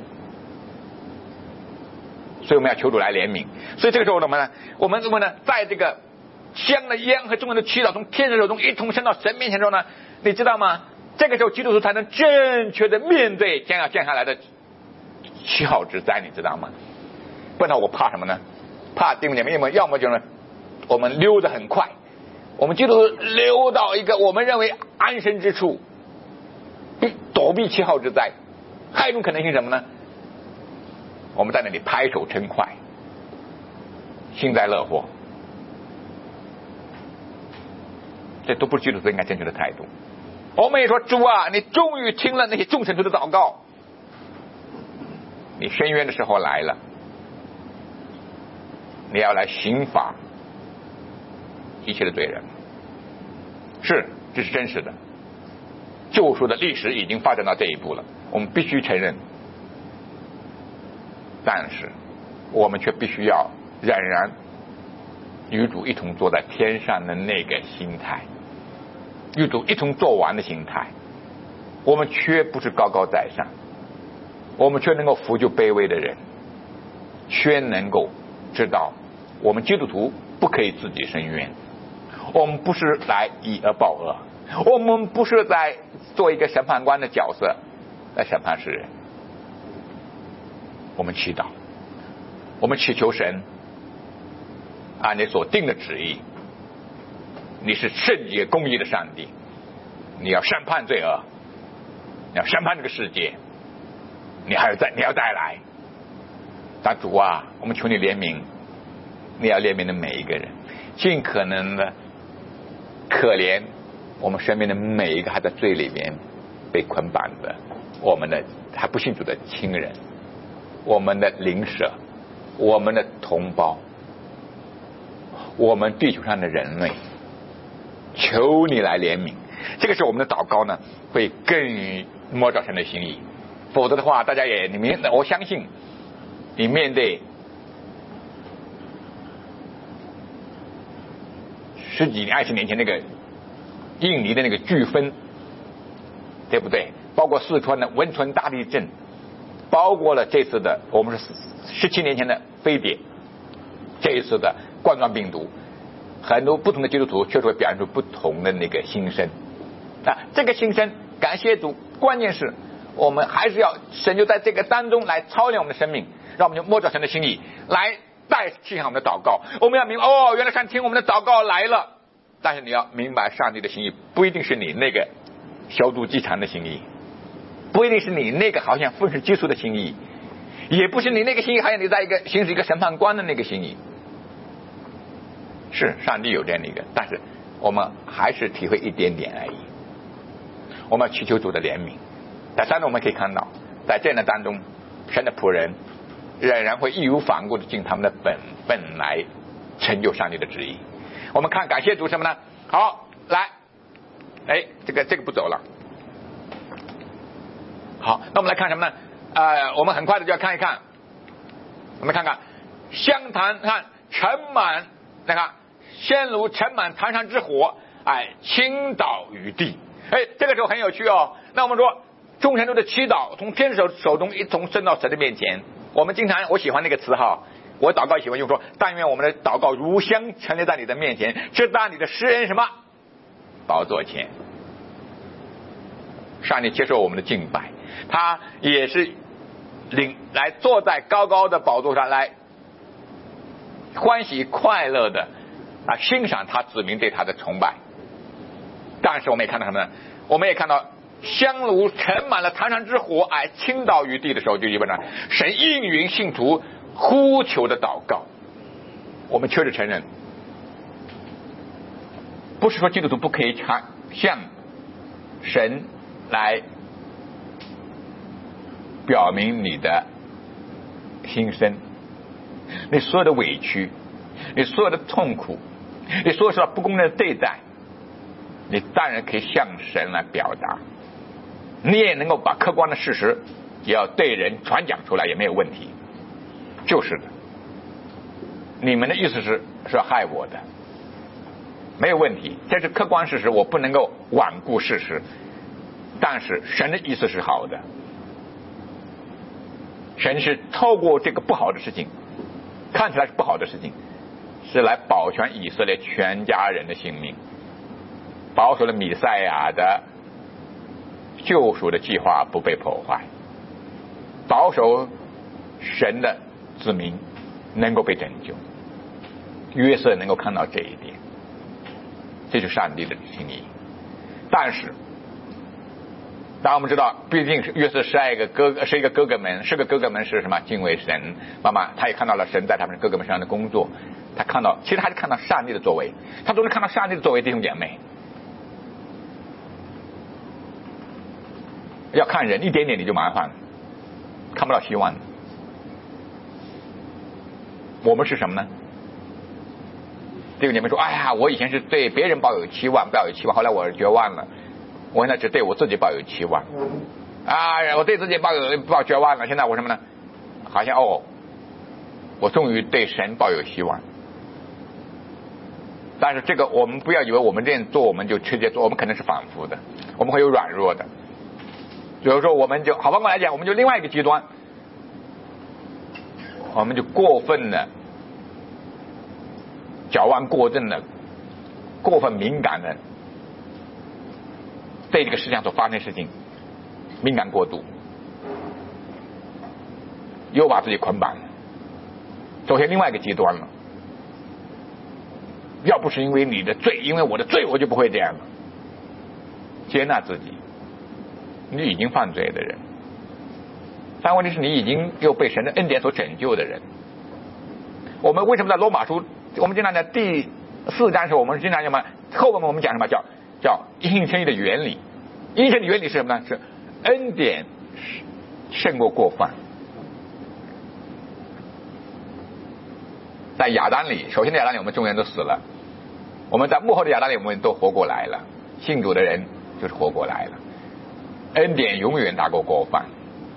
所以我们要求主来怜悯。所以这个时候我们呢，我们怎么呢，在这个香的烟和众人的祈祷从天使手中一同升到神面前之后呢，你知道吗？这个时候基督徒才能正确的面对将要降下来的七号之灾，你知道吗？不然我怕什么呢？怕弟兄姐妹们，要么就是我们溜得很快，我们基督徒溜到一个我们认为安身之处，躲避七号之灾。还有一种可能性什么呢？我们在那里拍手称快，幸灾乐祸，这都不是基督徒应该正确的态度。我们也说，主啊，你终于听了那些众圣徒的祷告，你伸冤的时候来了，你要来刑罚一切的罪人。是，这是真实的，救赎的历史已经发展到这一步了，我们必须承认。但是我们却必须要仍然与主一同坐在天上的那个心态，与主一同做完的心态。我们却不是高高在上，我们却能够扶救卑微的人，却能够知道我们基督徒不可以自己伸冤，我们不是来以恶报恶，我们不是在做一个审判官的角色来审判世人。我们祈祷，我们祈求神按你所定的旨意，你是圣洁公义的上帝，你要审判罪恶，你要审判这个世界，你还要再你要再来。但主啊，我们求你怜悯，你要怜悯的每一个人，尽可能的可怜我们身边的每一个还在罪里面被捆绑的我们的还不信主的亲人，我们的邻舍，我们的同胞，我们地球上的人类，求你来怜悯。这个时候我们的祷告呢，会更摸着神的心意。否则的话，大家也你们我相信你面对十几年二十年前那个印尼的那个飓风，对不对？包括四川的汶川大地震，包括了这次的我们是十七年前的非典，这一次的冠状病毒，很多不同的基督徒确实会表现出不同的那个心声啊。这个心声感谢主，关键是我们还是要神就在这个当中来操练我们的生命，让我们就摸着神的心意来代替上我们的祷告。我们要明白哦，原来上听我们的祷告来了，但是你要明白上帝的心意不一定是你那个小肚鸡肠的心意，不一定是你那个好像愤世嫉俗的心意，也不是你那个心意好像你在一个行使一个审判官的那个心意。是上帝有这样的一个，但是我们还是体会一点点而已。我们要祈求主的怜悯。第三呢，我们可以看到在这样的当中，神的仆人仍然会义无反顾的尽他们的本分来成就上帝的旨意。我们看感谢主什么呢？好，来，哎，这个这个不走了。好，那我们来看什么呢？呃，我们很快的就要看一看，我们看看香坛看盛满那个香炉盛满坛上之火，哎，倾倒于地。哎，这个时候很有趣哦。那我们说众神都的祈祷从天使手手中一同升到神的面前。我们经常我喜欢那个词哈，我祷告喜欢用说，但愿我们的祷告如香陈列在你的面前，直到你的施恩什么宝座前。上帝接受我们的敬拜，他也是领来坐在高高的宝座上来欢喜快乐的啊欣赏他子民对他的崇拜。但是我们也看到什么呢？我们也看到香炉盛满了坛上之火，哎，倾倒于地的时候，就意味着神应允信徒呼求的祷告。我们确实承认，不是说基督徒不可以向神来表明你的心声，你所有的委屈，你所有的痛苦，你所有受到不公正的对待，你当然可以向神来表达，你也能够把客观的事实也要对人传讲出来，也没有问题。就是的，你们的意思是是要害我的，没有问题，这是客观事实，我不能够罔顾事实。但是神的意思是好的，神是透过这个不好的事情，看起来是不好的事情，是来保全以色列全家人的性命，保守了弥赛亚的救赎的计划不被破坏，保守神的子民能够被拯救。约瑟能够看到这一点，这就是上帝的心意。但是当我们知道，毕竟是约瑟是一个哥哥，是一个哥哥们，是个哥哥们是什么？敬畏神。妈妈，他也看到了神在他们哥哥们身上的工作，他看到，其实还是看到上帝的作为，他总是看到上帝的作为。弟兄姐妹，要看人一点点你就麻烦了，看不到希望。我们是什么呢？弟兄姐妹说：“哎呀，我以前是对别人抱有期望，抱有期望，后来我绝望了。我现在只对我自己抱有期望。啊，我对自己抱有抱绝望了。现在我什么呢？好像哦，我终于对神抱有希望。但是这个我们不要以为我们这样做我们就直接做，我们可能是反复的，我们会有软弱的。比如说，我们就好方面来讲，我们就另外一个极端，我们就过分的矫枉过正的，过分敏感的，对这个世界上所发生的事情敏感过度，又把自己捆绑了，走向另外一个极端了。要不是因为你的罪，因为我的罪，我就不会这样了。接纳自己，你已经犯罪的人，但问题是你已经又被神的恩典所拯救的人。我们为什么在罗马书，我们经常在第四章时候，我们经常什么？后面我们讲什么叫叫应称义的原理？应称义的原理是什么呢？是恩典胜过过犯。在亚当里，首先的亚当里，我们众人都死了；我们在幕后的亚当里，我们都活过来了。信主的人就是活过来了。恩典永远大过过犯。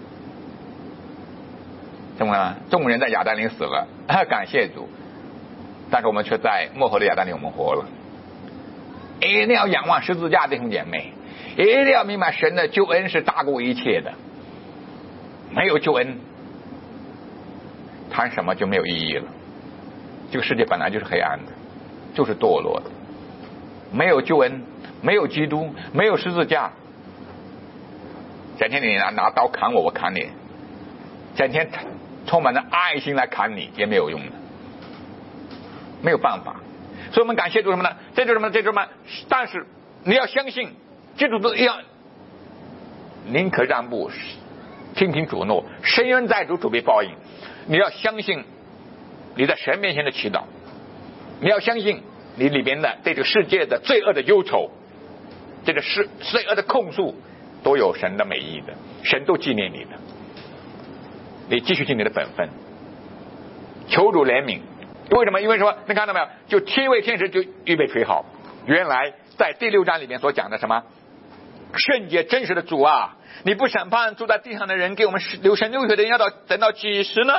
怎么呢？众人在亚当里死了，感谢主，但是我们却在幕后的亚当里我们活了。一定要仰望十字架，弟兄姐妹，一定要明白神的救恩是大过一切的。没有救恩，谈什么就没有意义了。这个世界本来就是黑暗的，就是堕落的。没有救恩，没有基督，没有十字架，整天你拿拿刀砍我，我砍你；整天充满着爱心来砍你，也没有用的，没有办法。所以我们感谢主什么呢？这就是什么？这就是什么？但是你要相信，基督徒要宁可让步，听凭主诺，深恩在主，主必报应。你要相信你在神面前的祈祷，你要相信你里边的对这个世界的罪恶的忧愁，这个是罪恶的控诉，都有神的美意的，神都纪念你的。你继续尽你的本分，求主怜悯。为什么？因为说，你看到没有？就七位天使就预备吹号。原来在第六章里面所讲的什么？圣洁真实的主啊，你不审判住在地上的人，给我们流神流血的人，要到等到几时呢？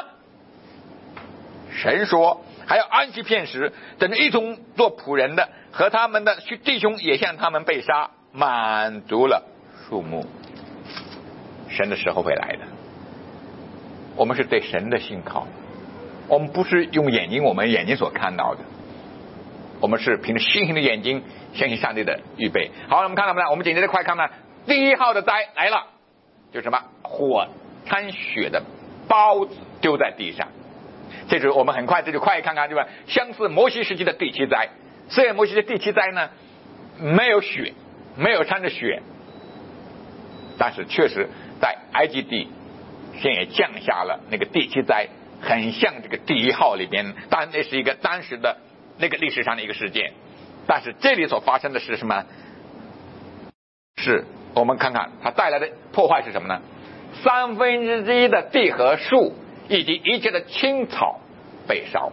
神说，还要安息片时，等着一同做仆人的和他们的弟兄也向他们被杀，满足了数目。神的时候会来的。我们是对神的信靠，我们不是用眼睛我们眼睛所看到的，我们是凭着信心的眼睛相信上帝的预备。好，我们看到没有？我们紧接着快看呢，第一号的灾来了，就是什么？火掺血的包子丢在地上。这就是我们很快这就快看看，对吧？相似摩西时期的第七灾，虽然摩西的第七灾呢没有血，没有掺着血，但是确实在埃及地现也降下了那个第七灾，很像这个第一号里边，当然那是一个当时的那个历史上的一个事件，但是这里所发生的是什么？是我们看看它带来的破坏是什么呢？三分之一的地和树以及一切的青草被烧。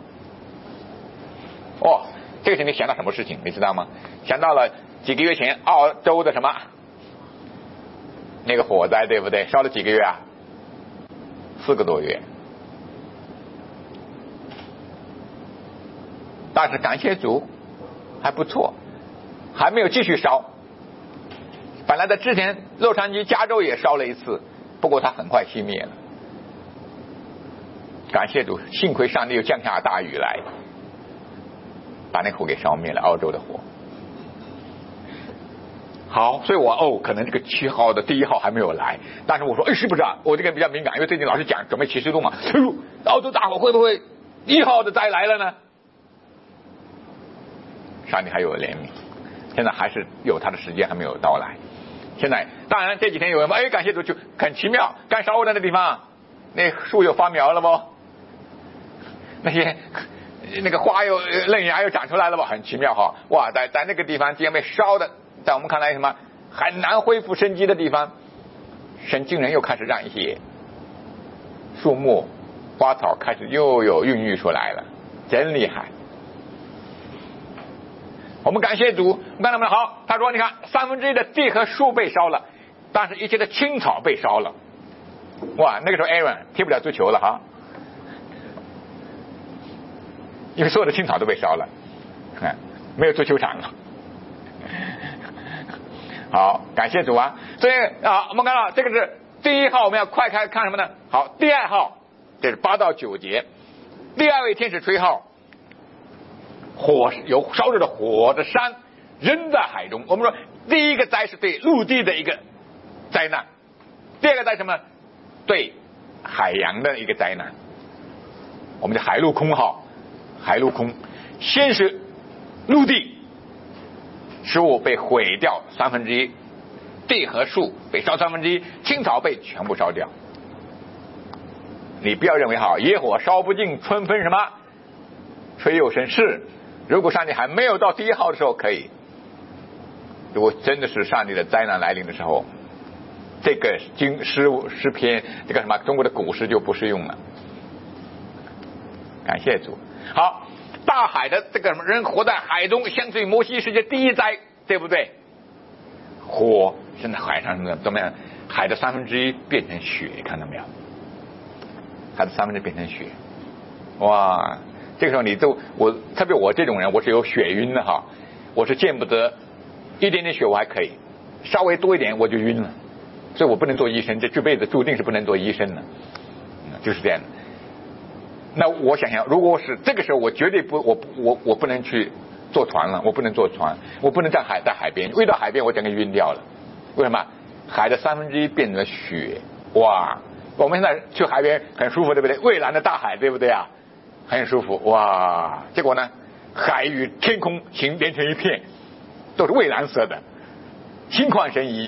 哦，这个时候你想到什么事情你知道吗？想到了几个月前澳洲的什么那个火灾，对不对？烧了几个月啊？四个多月。但是感谢主还不错，还没有继续烧。本来在之前洛杉矶加州也烧了一次，不过它很快熄灭了。感谢主，幸亏上帝又降下大雨来，把那火给烧灭了，澳洲的火。好，所以我哦，可能这个七号的第一号还没有来，但是我说，哎，是不是啊？我这个人比较敏感，因为最近老是讲准备启示录嘛。哎呦，澳洲大火会不会一号的灾来了呢？上帝还有怜悯，现在还是有他的时间还没有到来。现在当然这几天有人说，哎，感谢主，就很奇妙，干烧的那地方，那树又发苗了不？那些那个花又嫩芽又长出来了吧，很奇妙哈！哇，在在那个地方竟然被烧的，在我们看来什么很难恢复生机的地方，神竟然又开始让一些树木花草开始又有孕育出来了，真厉害！我们感谢主，我们看到没有？好，他说你看三分之一的地和树被烧了，但是一切的青草被烧了。哇，那个时候 Aaron 踢不了足球了哈。因为所有的青草都被烧了，嗯，没有足球场了。好，感谢主啊！所以啊，我们看到这个是第一号，我们要快开看什么呢？好，第二号，这是八到九节，第二位天使吹号，火有烧着的火的山扔在海中。我们说第一个灾是对陆地的一个灾难，第二个灾什么？对海洋的一个灾难。我们的海陆空号。海陆空，先是陆地食物被毁掉三分之一，地和树被烧三分之一，青草被全部烧掉。你不要认为哈，野火烧不尽，春风什么吹又生。是，如果上帝还没有到第一号的时候可以，如果真的是上帝的灾难来临的时候，这个经诗诗篇这个什么中国的古诗就不适用了。感谢主。好，大海的这个什么人活在海中，相对于摩西世界第一灾，对不对？火现在海上怎么样？海的三分之一变成雪，看到没有？海的三分之一变成雪，哇！这个时候你都我特别我这种人，我是有血晕的哈，我是见不得一点点血我还可以，稍微多一点我就晕了，所以我不能做医生，这这辈子注定是不能做医生的，就是这样的。那我想想，如果是这个时候，我绝对不，我我我不能去坐船了，我不能坐船，我不能在海在海边，一到海边我整个晕掉了。为什么？海的三分之一变成了雪，哇！我们现在去海边很舒服，对不对？蔚蓝的大海，对不对啊？很舒服，哇！结果呢，海与天空形连成一片，都是蔚蓝色的，心旷神怡。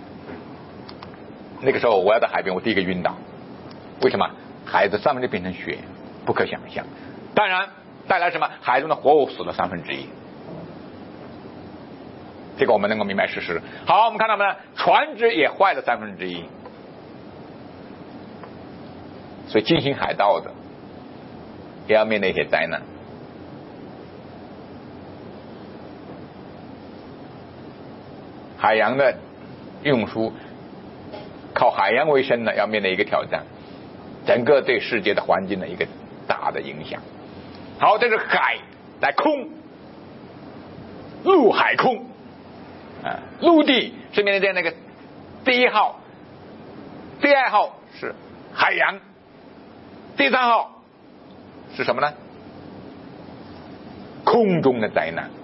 那个时候我要在海边，我第一个晕倒。为什么？海的三分之一变成雪。不可想象，当然带来什么？海中的活物死了三分之一，这个我们能够明白事实。好，我们看到没有？船只也坏了三分之一，所以进行海盗的也要面对一些灾难。海洋的运输，靠海洋为生的要面对一个挑战，整个对世界的环境的一个大的影响。好，这是海在空，陆海空啊，陆地是面对那个第一号，第二号是海洋，第三号是什么呢？空中的灾难，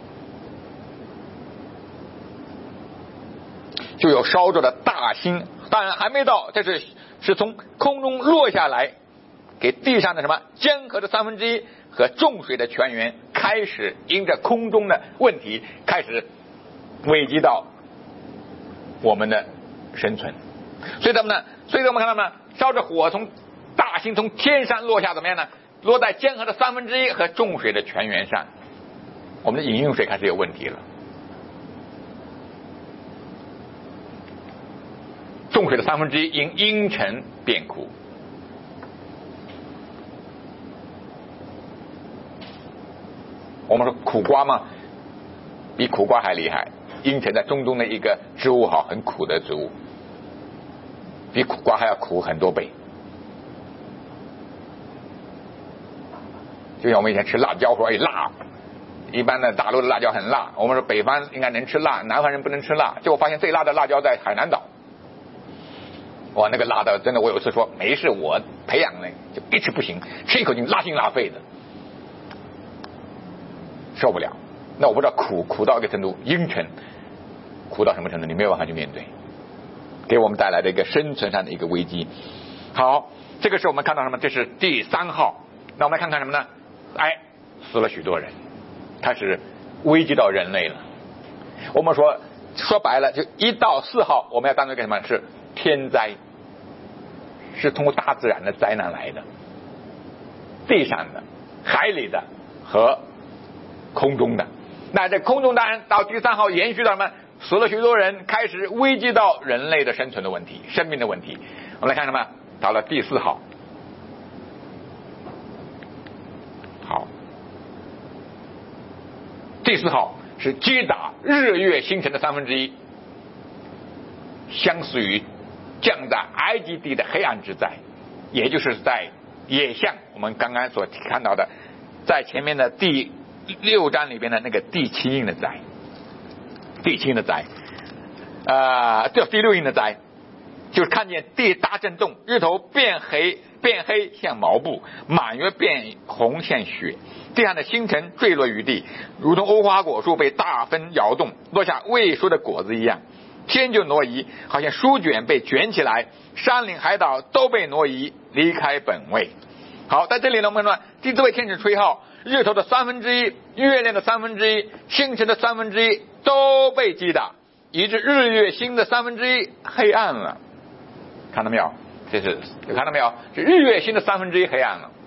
就有烧着的大星，当然还没到，这是是从空中落下来，给地上的什么江河的三分之一和众水的泉源开始因着空中的问题开始危及到我们的生存。所以咱们呢，所以我们看到呢，烧着火从大星从天上落下，怎么样呢？落在江河的三分之一和众水的泉源上，我们的饮用水开始有问题了。众水的三分之一因阴沉变苦， 我们说苦瓜嘛，比苦瓜还厉害。阴沉在中东的一个植物哈，很苦的植物，比苦瓜还要苦很多倍。就像我们以前吃辣椒说，哎辣，一般的大陆的辣椒很辣，我们说北方应该能吃辣，南方人不能吃辣。结果发现最辣的辣椒在海南岛，哇，那个辣的真的，我有一次说没事，我培养的就一吃不行，吃一口就辣心辣肺的，受不了。那我不知道苦苦到一个程度，阴沉苦到什么程度，你没有办法去面对，给我们带来的一个生存上的一个危机。好，这个是我们看到什么？这是第三号。那我们来看看什么呢？哎，死了许多人，开始危及到人类了。我们说说白了，就一到四号，我们要当做一个什么？是天灾，是通过大自然的灾难来的，地上的、海里的和空中的。那这空中当然到第三号延续到什么？死了许多人，开始危及到人类的生存的问题、生命的问题。我们来看什么？到了第四号。好，第四号是击打日月星辰的三分之一，相似于降在埃及地的黑暗之灾，也就是在也像我们刚刚所看到的，在前面的第六章里边的那个第七印的灾，第七印的灾，呃，这第六印的灾，就是看见地大震动，日头变黑，变黑像毛布，满月变红像血，地上的星辰坠落于地，如同欧花果树被大风摇动，落下未熟的果子一样。天就挪移，好像书卷被卷起来，山岭海岛都被挪移，离开本位。好，在这里呢，我们说第四位天使吹号，日头的三分之一，月亮的三分之一，星辰的三分之一都被击打，以致日月星的三分之一黑暗了。看到没有？这是有看到没有？是日月星的三分之一黑暗了。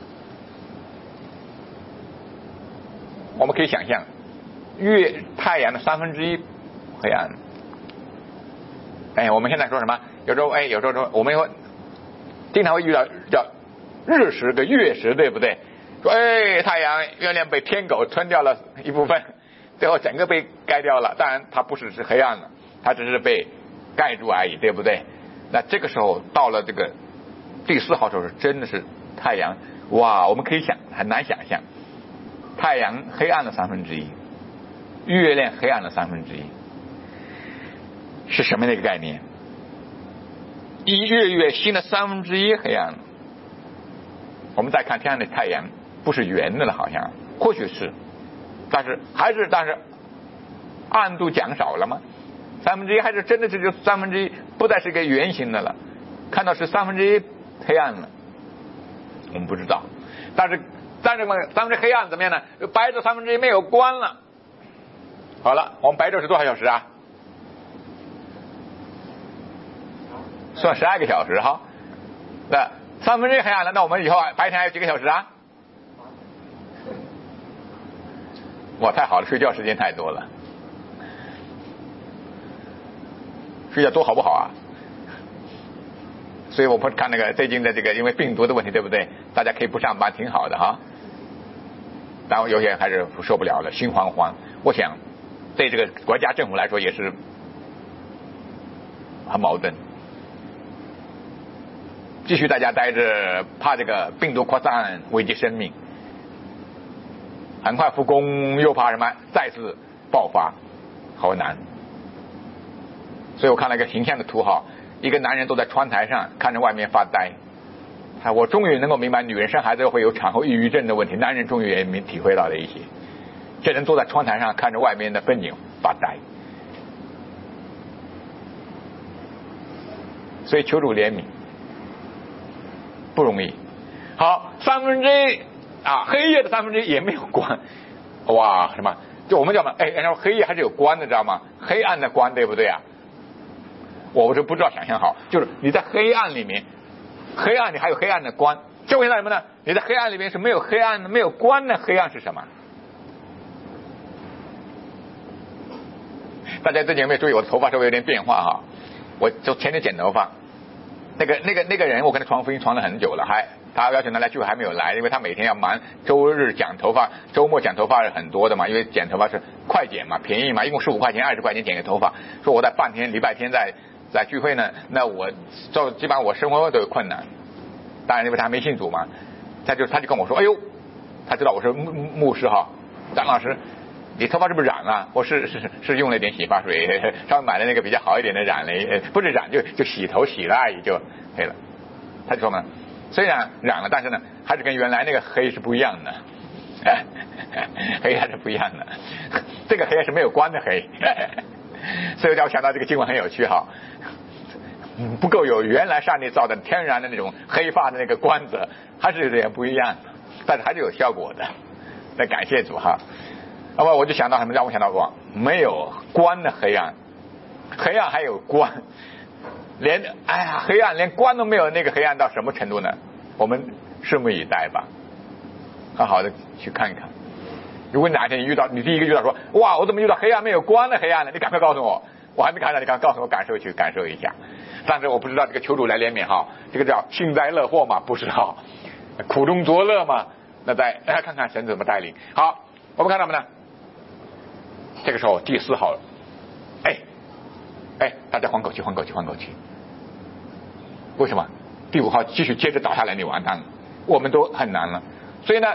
我们可以想象，月太阳的三分之一黑暗了。哎，我们现在说什么？有时候哎，有时候说我们会经常会遇到叫日食跟月食，对不对？说哎，太阳、月亮被天狗吞掉了一部分，最后整个被盖掉了。当然，它不是是黑暗了，它只是被盖住而已，对不对？那这个时候到了这个第四号时候，真的是太阳，哇！我们可以想，很难想象，太阳黑暗了三分之一，月亮黑暗了三分之一。是什么样的一个概念？一日月星的三分之一黑暗了。我们再看天上的太阳，不是圆的了，好像或许是，但是还是但是暗度减少了吗？三分之一还是真的是就三分之一不再是一个圆形的了，看到是三分之一黑暗了，我们不知道。但是但是三分之一黑暗怎么样呢？白昼三分之一没有光了。好了，我们白昼是多少小时啊？算十二个小时哈，那三分之一黑暗了，那我们以后白天还有几个小时啊？哇，太好了，睡觉时间太多了，睡觉多好不好啊？所以我们看那个最近的这个因为病毒的问题，对不对？大家可以不上班，挺好的哈。但有些人还是受不了了，心慌慌。我想对这个国家政府来说也是很矛盾。继续大家待着，怕这个病毒扩散危及生命，很快复工又怕什么再次爆发，好难。所以我看了一个形象的图哈，一个男人坐在窗台上看着外面发呆。啊，我终于能够明白女人生孩子会有产后抑郁症的问题，男人终于也没体会到了一些。这人坐在窗台上看着外面的风景发呆。所以求主怜悯。不容易。好，三分之一啊，黑夜的三分之一也没有光，哇，什么？就我们讲嘛，哎，然后黑夜还是有光的，知道吗？黑暗的光，对不对啊？我就不知道想象好，就是你在黑暗里面，黑暗里还有黑暗的光，这为什么呢？你在黑暗里面是没有黑暗的，没有光的，黑暗是什么？大家最近有没有注意我的头发稍微有点变化哈？我就前天剪头发。那个那个那个人，我跟他传福音传了很久了，还他要求他来聚会还没有来，因为他每天要忙，周日剪头发，周末剪头发是很多的嘛，因为剪头发是快剪嘛，便宜嘛，一共十五块钱、二十块钱剪个头发。说我在半天礼拜天在在聚会呢，那我就基本上我生活都有困难。当然因为他还没信主嘛，他就他就跟我说，哎呦，他知道我是牧牧师哈，张老师，你头发是不是染了？我是是是用了点洗发水，稍微买了那个比较好一点的染了，不是染就就洗头洗了而已就可以了。他就说呢，虽然染了，但是呢还是跟原来那个黑是不一样的，黑还是不一样的，这个黑是没有光的黑。所以我想到这个经文很有趣哈，不够有原来上帝造的天然的那种黑发的那个光泽，还是有点不一样的，但是还是有效果的。那感谢主哈。那么我就想到什么，让我想到光，没有光的黑暗，黑暗还有光，连哎呀黑暗连光都没有，那个黑暗到什么程度呢？我们拭目以待吧，好好的去看一看。如果哪天你遇到，你第一个遇到说，哇，我怎么遇到黑暗没有光的黑暗呢？你赶快告诉我，我还没看到，你赶快告诉我，感受去感受一下。但是我不知道这个求主来怜悯哈，这个叫幸灾乐祸嘛，不是哈，苦中作乐嘛。那再看看神怎么带领。好，我们看到没呢？这个时候第四号，哎哎，大家换口气，换口气，换口气。为什么？第五号继续接着倒下来，你完蛋了，我们都很难了。所以呢，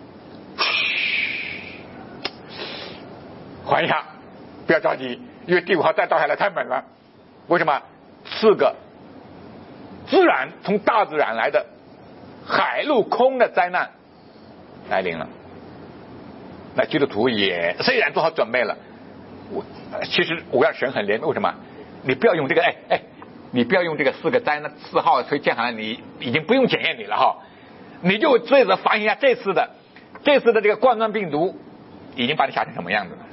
缓一下，不要着急，因为第五号再倒下来太猛了。为什么？四个自然从大自然来的海陆空的灾难来临了。那基督徒也虽然做好准备了，我其实我要神很怜悯。为什么？你不要用这个，哎哎，你不要用这个四个灾难四号推荐函，你已经不用检验你了哈，你就这次反省一下这次的这次的这个冠状病毒已经把你吓成什么样子了。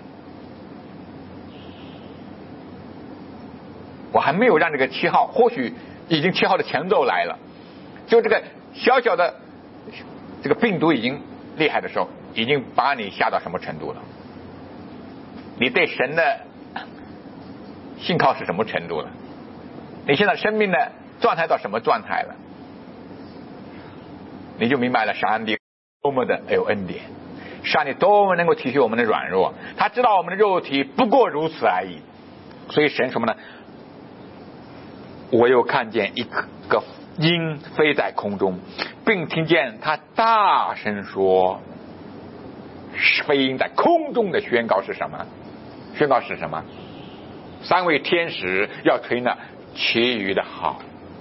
我还没有让这个七号，或许已经七号的前奏来了，就这个小小的这个病毒已经厉害的时候，已经把你吓到什么程度了？你对神的信靠是什么程度了？你现在生命的状态到什么状态了？你就明白了上帝多么的有恩典，上帝多么能够体恤我们的软弱，他知道我们的肉体不过如此而已。所以神什么呢？我又看见一个鹰飞在空中，并听见他大声说，飞鹰在空中的宣告是什么？宣告是什么？三位天使要吹呢其余的号。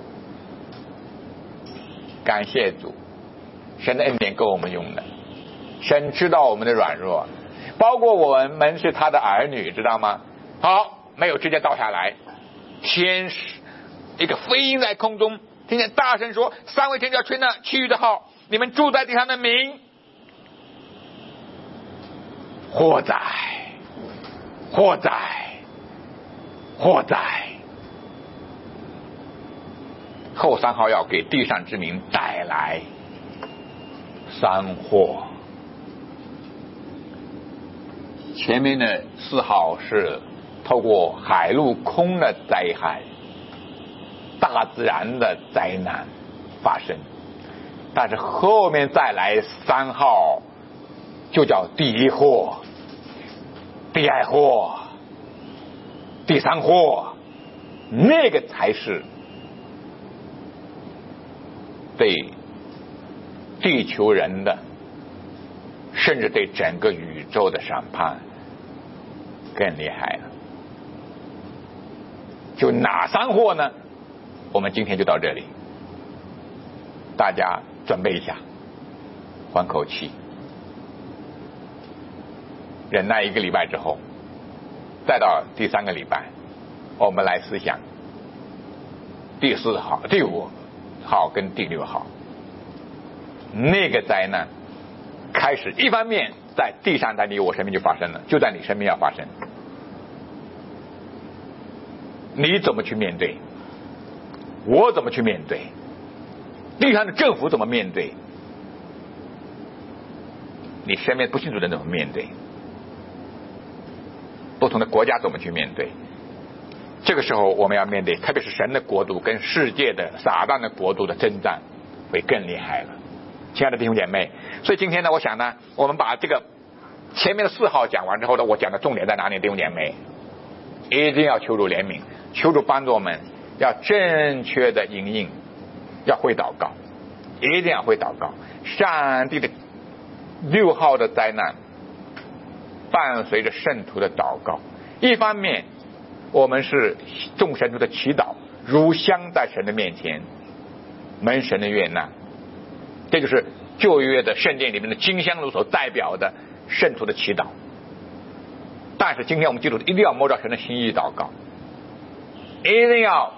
感谢主，神的恩典够我们用的，神知道我们的软弱，包括我们是他的儿女，知道吗？好，没有直接倒下来，天使一个飞鹰在空中，听见大声说，三位天使要吹呢其余的号，你们住在地上的民，祸哉祸哉祸哉！后三号要给地上之民带来三祸，前面的四号是透过海陆空的灾害，大自然的灾难发生，但是后面再来三号就叫第一祸、第二祸、第三祸，那个才是对地球人的，甚至对整个宇宙的审判更厉害了。就哪三祸呢？我们今天就到这里，大家准备一下，缓口气，忍耐一个礼拜之后，再到第三个礼拜，我们来思想第四号、第五号跟第六号。那个灾难开始，一方面在地上，在你我身边就发生了，就在你身边要发生，你怎么去面对？我怎么去面对？地上的政府怎么面对？你身边不信主的人怎么面对？不同的国家怎么去面对？这个时候我们要面对，特别是神的国度跟世界的撒旦的国度的征战， 会更厉害了。亲爱的弟兄姐妹，所以今天呢，我想呢，我们把这个前面的四号讲完之后呢，我讲的重点在哪里？弟兄姐妹，一定要求主怜悯，求主帮助我们，要正确的引应，要会祷告，一定要会祷告。上帝的六号的灾难伴随着圣徒的祷告，一方面我们是众神徒的祈祷如香在神的面前，蒙神的悦纳，这就是旧约的圣殿里面的金香炉所代表的圣徒的祈祷。但是今天我们基督徒一定要摸到神的心意祷告，一定要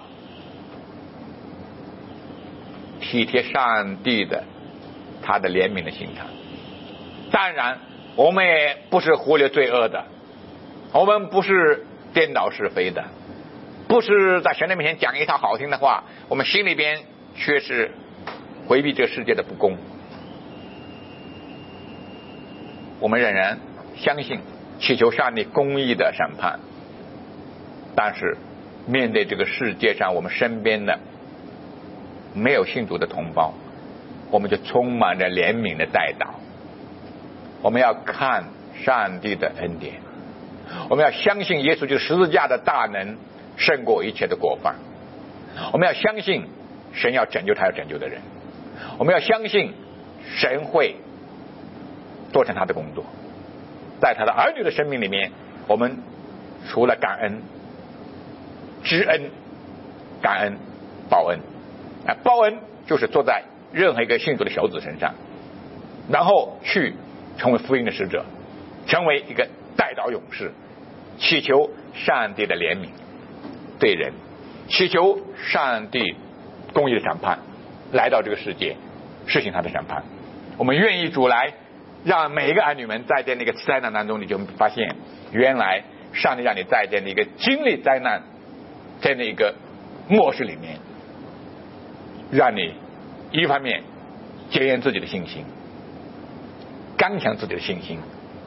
体贴上帝的他的怜悯的心肠。当然我们也不是忽略罪恶的，我们不是颠倒是非的，不是在神的面前讲一套好听的话，我们心里边却是回避这个世界的不公。我们仍然相信祈求上帝公义的审判，但是面对这个世界上我们身边的没有信主的同胞，我们就充满着怜悯的代祷。我们要看上帝的恩典，我们要相信耶稣就是十字架的大能胜过一切的过犯，我们要相信神要拯救他要拯救的人，我们要相信神会做成他的工作。在他的儿女的生命里面，我们除了感恩、知恩、感恩、报恩。报恩就是坐在任何一个信主的小子身上，然后去成为福音的使者，成为一个代祷勇士，祈求上帝的怜悯对人，祈求上帝公义的审判来到这个世界实行他的审判。我们愿意主来，让每一个儿女们在这样的一个灾难当中，你就发现原来上帝让你在这样的一个经历灾难这样的一个末世里面，让你一方面检验自己的信心，刚强自己的信心，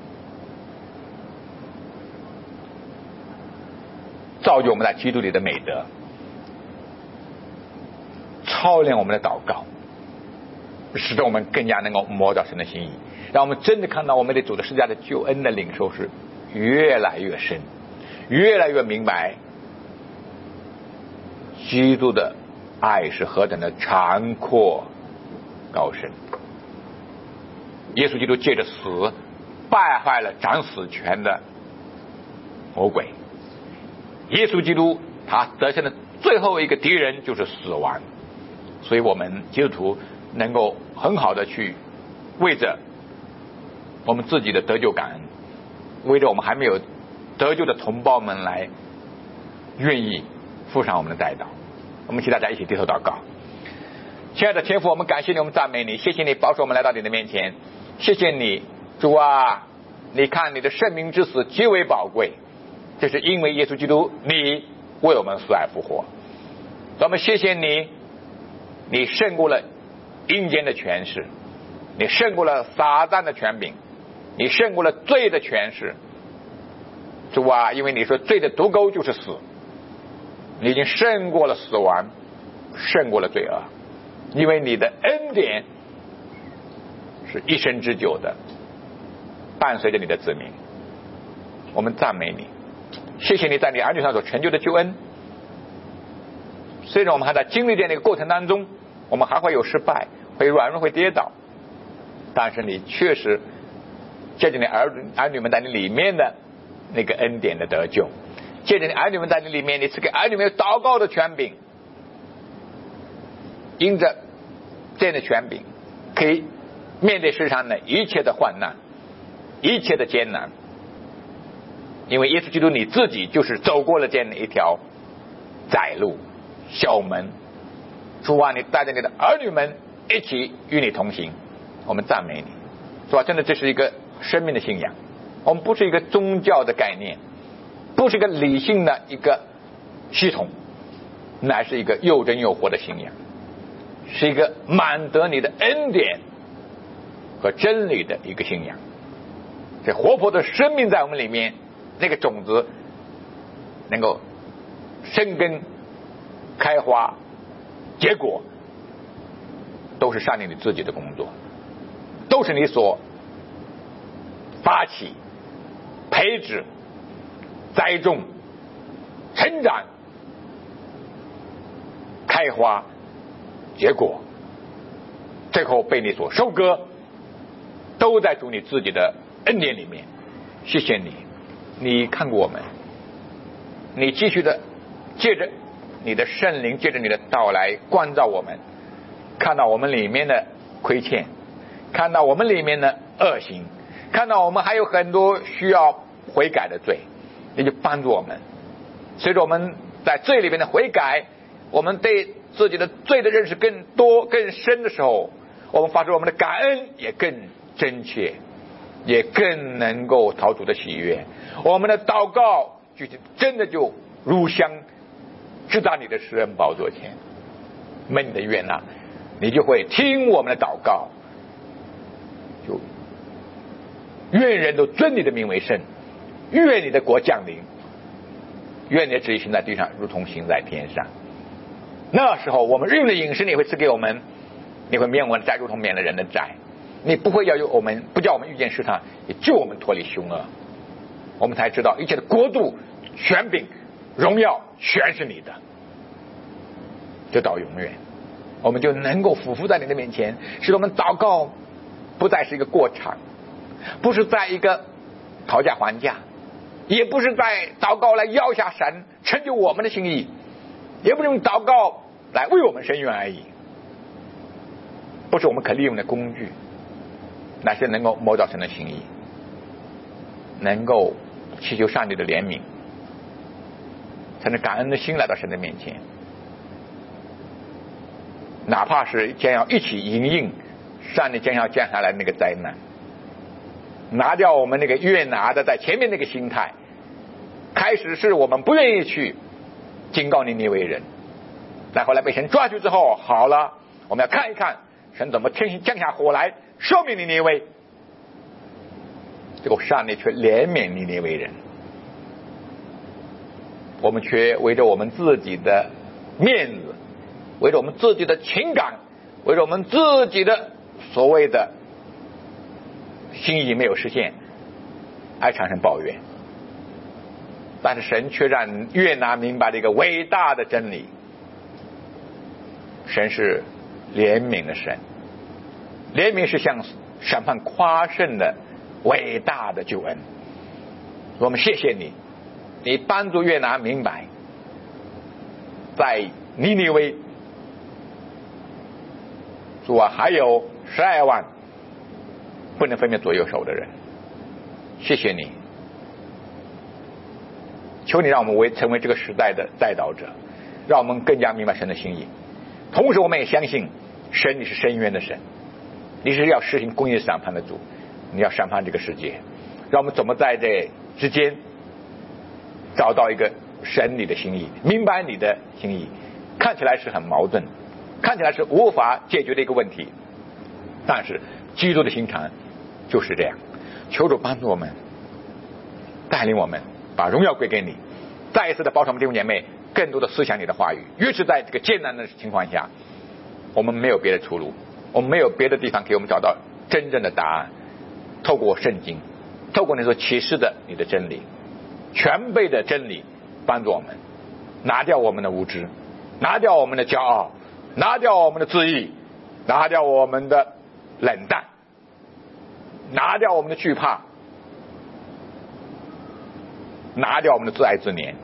造就我们在基督里的美德，操练我们的祷告，使得我们更加能够摸到神的心意，让我们真的看到我们对主的十字架的救恩的领受是越来越深，越来越明白基督的爱是何等的长阔高深。耶稣基督借着死败坏了掌死权的魔鬼，耶稣基督他得胜的最后一个敌人就是死亡。所以我们基督徒能够很好的去为着我们自己的得救感恩，为着我们还没有得救的同胞们来愿意付上我们的代祷。我们请大家一起低头祷告。亲爱的天父，我们感谢你，我们赞美你，谢谢你保守我们来到你的面前，谢谢你主啊，你看你的圣名之死极为宝贵，这是因为耶稣基督你为我们死而复活。我们谢谢你，你胜过了阴间的权势，你胜过了撒旦的权柄，你胜过了罪的权势。主啊，因为你说罪的毒钩就是死，你已经胜过了死亡，胜过了罪恶，因为你的恩典是一生之久的，伴随着你的子民。我们赞美你，谢谢你在你儿女上所成就的救恩。虽然我们还在经历这样的一个过程当中，我们还会有失败，会软弱，会跌倒，但是你确实借着你儿儿女们在你里面的那个恩典的得救，借着你儿女们在你里面，你赐给儿女们有祷告的权柄，因着这样的权柄可以面对世上的一切的患难，一切的艰难。因为耶稣基督你自己就是走过了这样的一条窄路小门，主啊，你带着你的儿女们一起与你同行，我们赞美你。主啊，真的这是一个生命的信仰，我们不是一个宗教的概念，不是一个理性的一个系统，乃是一个又真又活的信仰，是一个满得你的恩典和真理的一个信仰。这活泼的生命在我们里面，那个种子能够生根开花结果， 都是上帝你自己的工作，都是你所发起、培植、栽种、成长、开花、结果，最后被你所收割，都在主你自己的恩典里面。谢谢你，你看过我们，你继续的借着你的圣灵，借着你的道来关照我们，看到我们里面的亏欠，看到我们里面的恶行，看到我们还有很多需要悔改的罪，你就帮助我们。随着我们在罪里面的悔改，我们对自己的罪的认识更多更深的时候，我们发出我们的感恩也更真切，也更能够讨主的喜悦。我们的祷告就真的就如香直达你的施恩宝座前，蒙你的悦纳，你就会听我们的祷告，就愿人都尊你的名为圣，愿你的国降临，愿你的旨意行在地上如同行在天上。那时候我们日用的饮食你会赐给我们，你会免我们的债如同免了人的债，你不会要有我们不叫我们遇见试探，也救我们脱离凶恶。我们才知道一切的国度、权柄、荣耀全是你的，直到永远。我们就能够俯伏在你的面前，使我们祷告不再是一个过场，不是在一个讨价还价，也不是在祷告来要下神成就我们的心意，也不是用祷告来为我们伸冤而已，不是我们可利用的工具，乃是能够摸到神的心意，能够祈求上帝的怜悯，才能感恩的心来到神的面前，哪怕是将要一起迎应上帝将要降下来那个灾难，拿掉我们那个越拿的在前面那个心态，开始是我们不愿意去警告尼尼微人，但后来被神抓去之后，好了，我们要看一看神怎么天心降下火来消灭尼尼微，结果上帝却怜悯尼尼微人，我们却为着我们自己的面子，为着我们自己的情感，为着我们自己的所谓的心意没有实现而产生抱怨。但是神却让约拿明白了一个伟大的真理，神是怜悯的神，怜悯是向审判夸胜的伟大的救恩。我们谢谢你，你帮助约拿明白，在尼尼微主啊还有十二万不能分辨左右手的人，谢谢你，求你让我们为成为这个时代的带导者，让我们更加明白神的心意。同时我们也相信神你是深渊的神，你是要实行公义审判的主，你要审判这个世界，让我们怎么在这之间找到一个神你的心意，明白你的心意。看起来是很矛盾，看起来是无法解决的一个问题，但是基督的心肠就是这样。求主帮助我们，带领我们把荣耀归给你，再一次的保守我们弟兄姐妹更多的思想你的话语。越是在这个艰难的情况下，我们没有别的出路，我们没有别的地方给我们找到真正的答案。透过圣经，透过你所启示的你的真理，全备的真理帮助我们拿掉我们的无知，拿掉我们的骄傲，拿掉我们的自义，拿掉我们的冷淡，拿掉我们的惧怕，拿掉我们的自爱自怜，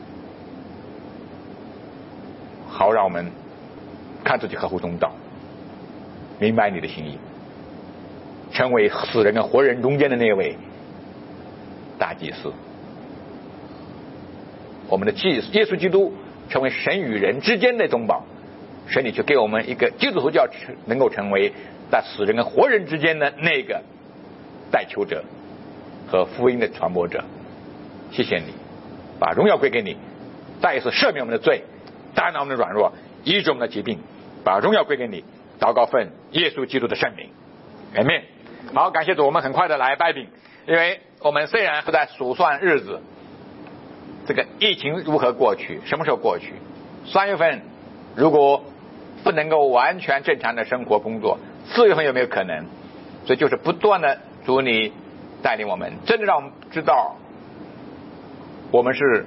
好让我们看自己合乎中道，明白你的心意，成为死人跟活人中间的那位大祭司。我们的祭司耶稣基督成为神与人之间的中保，神你却给我们一个基督徒教能够成为在死人跟活人之间的那个代求者和福音的传播者。谢谢你，把荣耀归给你，再一次赦免我们的罪，担当我们的软弱，医治我们的疾病，把荣耀归给你。祷告奉耶稣基督的圣名，阿们。好，感谢主，我们很快的来拜饼，因为我们虽然不在数算日子，这个疫情如何过去，什么时候过去，三月份如果不能够完全正常的生活工作，四月份有没有可能？所以就是不断的主你带领我们，真的让我们知道我们是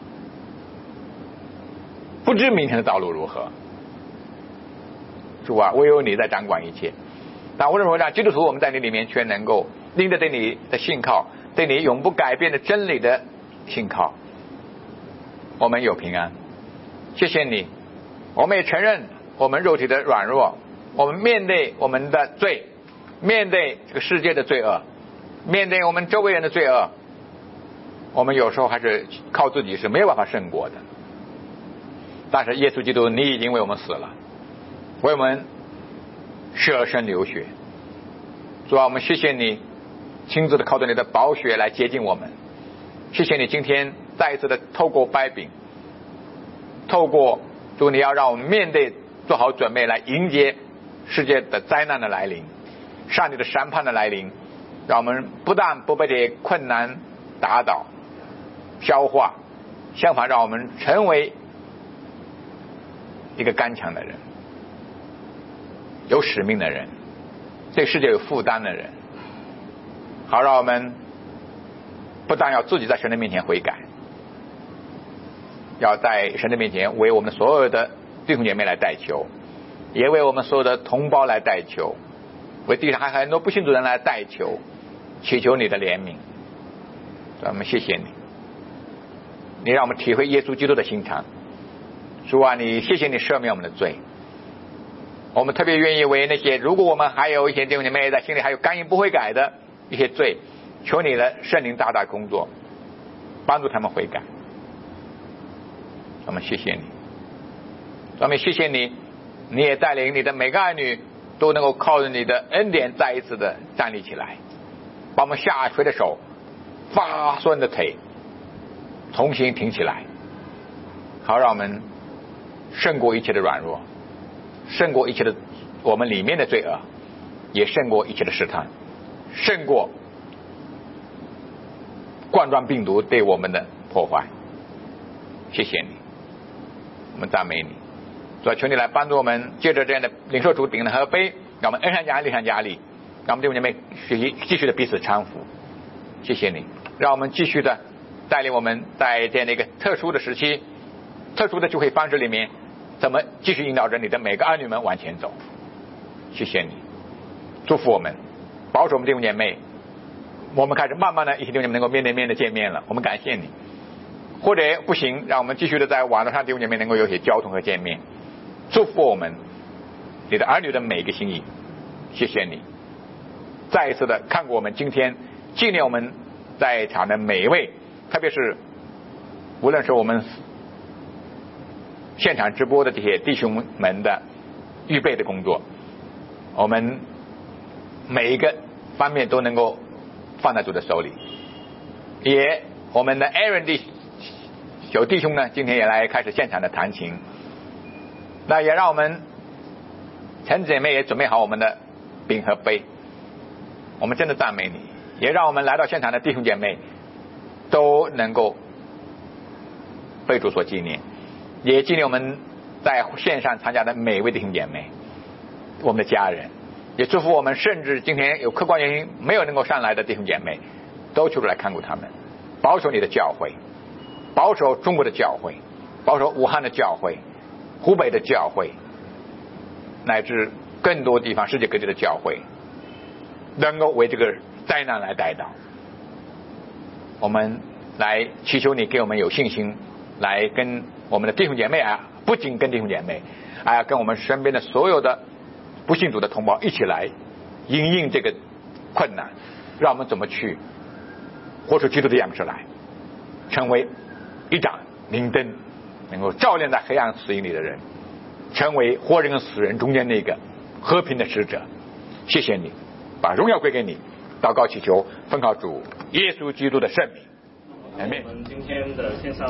不知明天的道路如何。主啊，唯有你在掌管一切。但无论如何，让基督徒我们在你里面却能够拎着对你的信靠，对你永不改变的真理的信靠，我们有平安。谢谢你，我们也承认我们肉体的软弱，我们面对我们的罪，面对这个世界的罪恶，面对我们周围人的罪恶，我们有时候还是靠自己是没有办法胜过的。但是耶稣基督你已经为我们死了，为我们舍身流血。主啊，我们谢谢你亲自的靠着你的宝血来接近我们。谢谢你今天再一次的透过掰饼，透过主你要让我们面对做好准备来迎接世界的灾难的来临，上帝的审判的来临，让我们不但不被这些困难打倒消化，相反让我们成为一个刚强的人，有使命的人，对世界有负担的人，好让我们不但要自己在神的面前悔改，要在神的面前为我们所有的弟兄姐妹来代求，也为我们所有的同胞来代求，为地上还有很多不信主人来代求，祈求你的怜悯。我们谢谢你，你让我们体会耶稣基督的心肠。主啊，你谢谢你赦免我们的罪。我们特别愿意为那些如果我们还有一些弟兄姐妹在心里还有刚硬不悔改的一些罪，求你的圣灵大大工作，帮助他们悔改。我们谢谢你，我们谢谢你，你也带领你的每个儿女都能够靠着你的恩典再一次的站立起来，把我们下垂的手发酸的腿重新挺起来，好让我们胜过一切的软弱，胜过一切的我们里面的罪恶，也胜过一切的试探，胜过冠状病毒对我们的破坏。谢谢你，我们赞美你。主啊，求你来帮助我们，借着这样的领受主饼的和杯，让我们恩上加恩，利上加力，让我们弟兄姐妹学习继续的彼此搀扶。谢谢你，让我们继续的带领我们在这样的一个特殊的时期，特殊的聚会方式里面，怎么继续引导着你的每个儿女们往前走。谢谢你，祝福我们，保守我们弟兄姐妹。我们开始慢慢的一些弟兄姐妹能够面对面的见面了，我们感谢你。或者不行，让我们继续的在网络上弟兄姐妹能够有些交通和见面。祝福我们你的儿女的每一个心意。谢谢你再一次的看过我们今天纪念我们在场的每一位，特别是无论是我们现场直播的这些弟兄们的预备的工作，我们每一个方面都能够放在主的手里。也我们的 Aaron 弟小弟兄呢，今天也来开始现场的弹琴，那也让我们陈姐妹也准备好我们的饼和杯。我们真的赞美你，也让我们来到现场的弟兄姐妹都能够被主所纪念，也纪念我们在线上参加的每一位弟兄姐妹，我们的家人，也祝福我们甚至今天有客观原因没有能够上来的弟兄姐妹，都求主来看顾他们，保守你的教会，保守中国的教会，保守武汉的教会，湖北的教会，乃至更多地方世界各地的教会，能够为这个灾难来代祷。我们来祈求你给我们有信心，来跟我们的弟兄姐妹啊，不仅跟弟兄姐妹，还要跟我们身边的所有的不信主的同胞一起来因应这个困难，让我们怎么去活出基督的样式来，成为一盏明灯，能够照亮在黑暗死荫里的人，成为活人跟死人中间那个和平的使者。谢谢你，把荣耀归给你，祷告祈求奉靠主耶稣基督的圣名。 我们今天的线上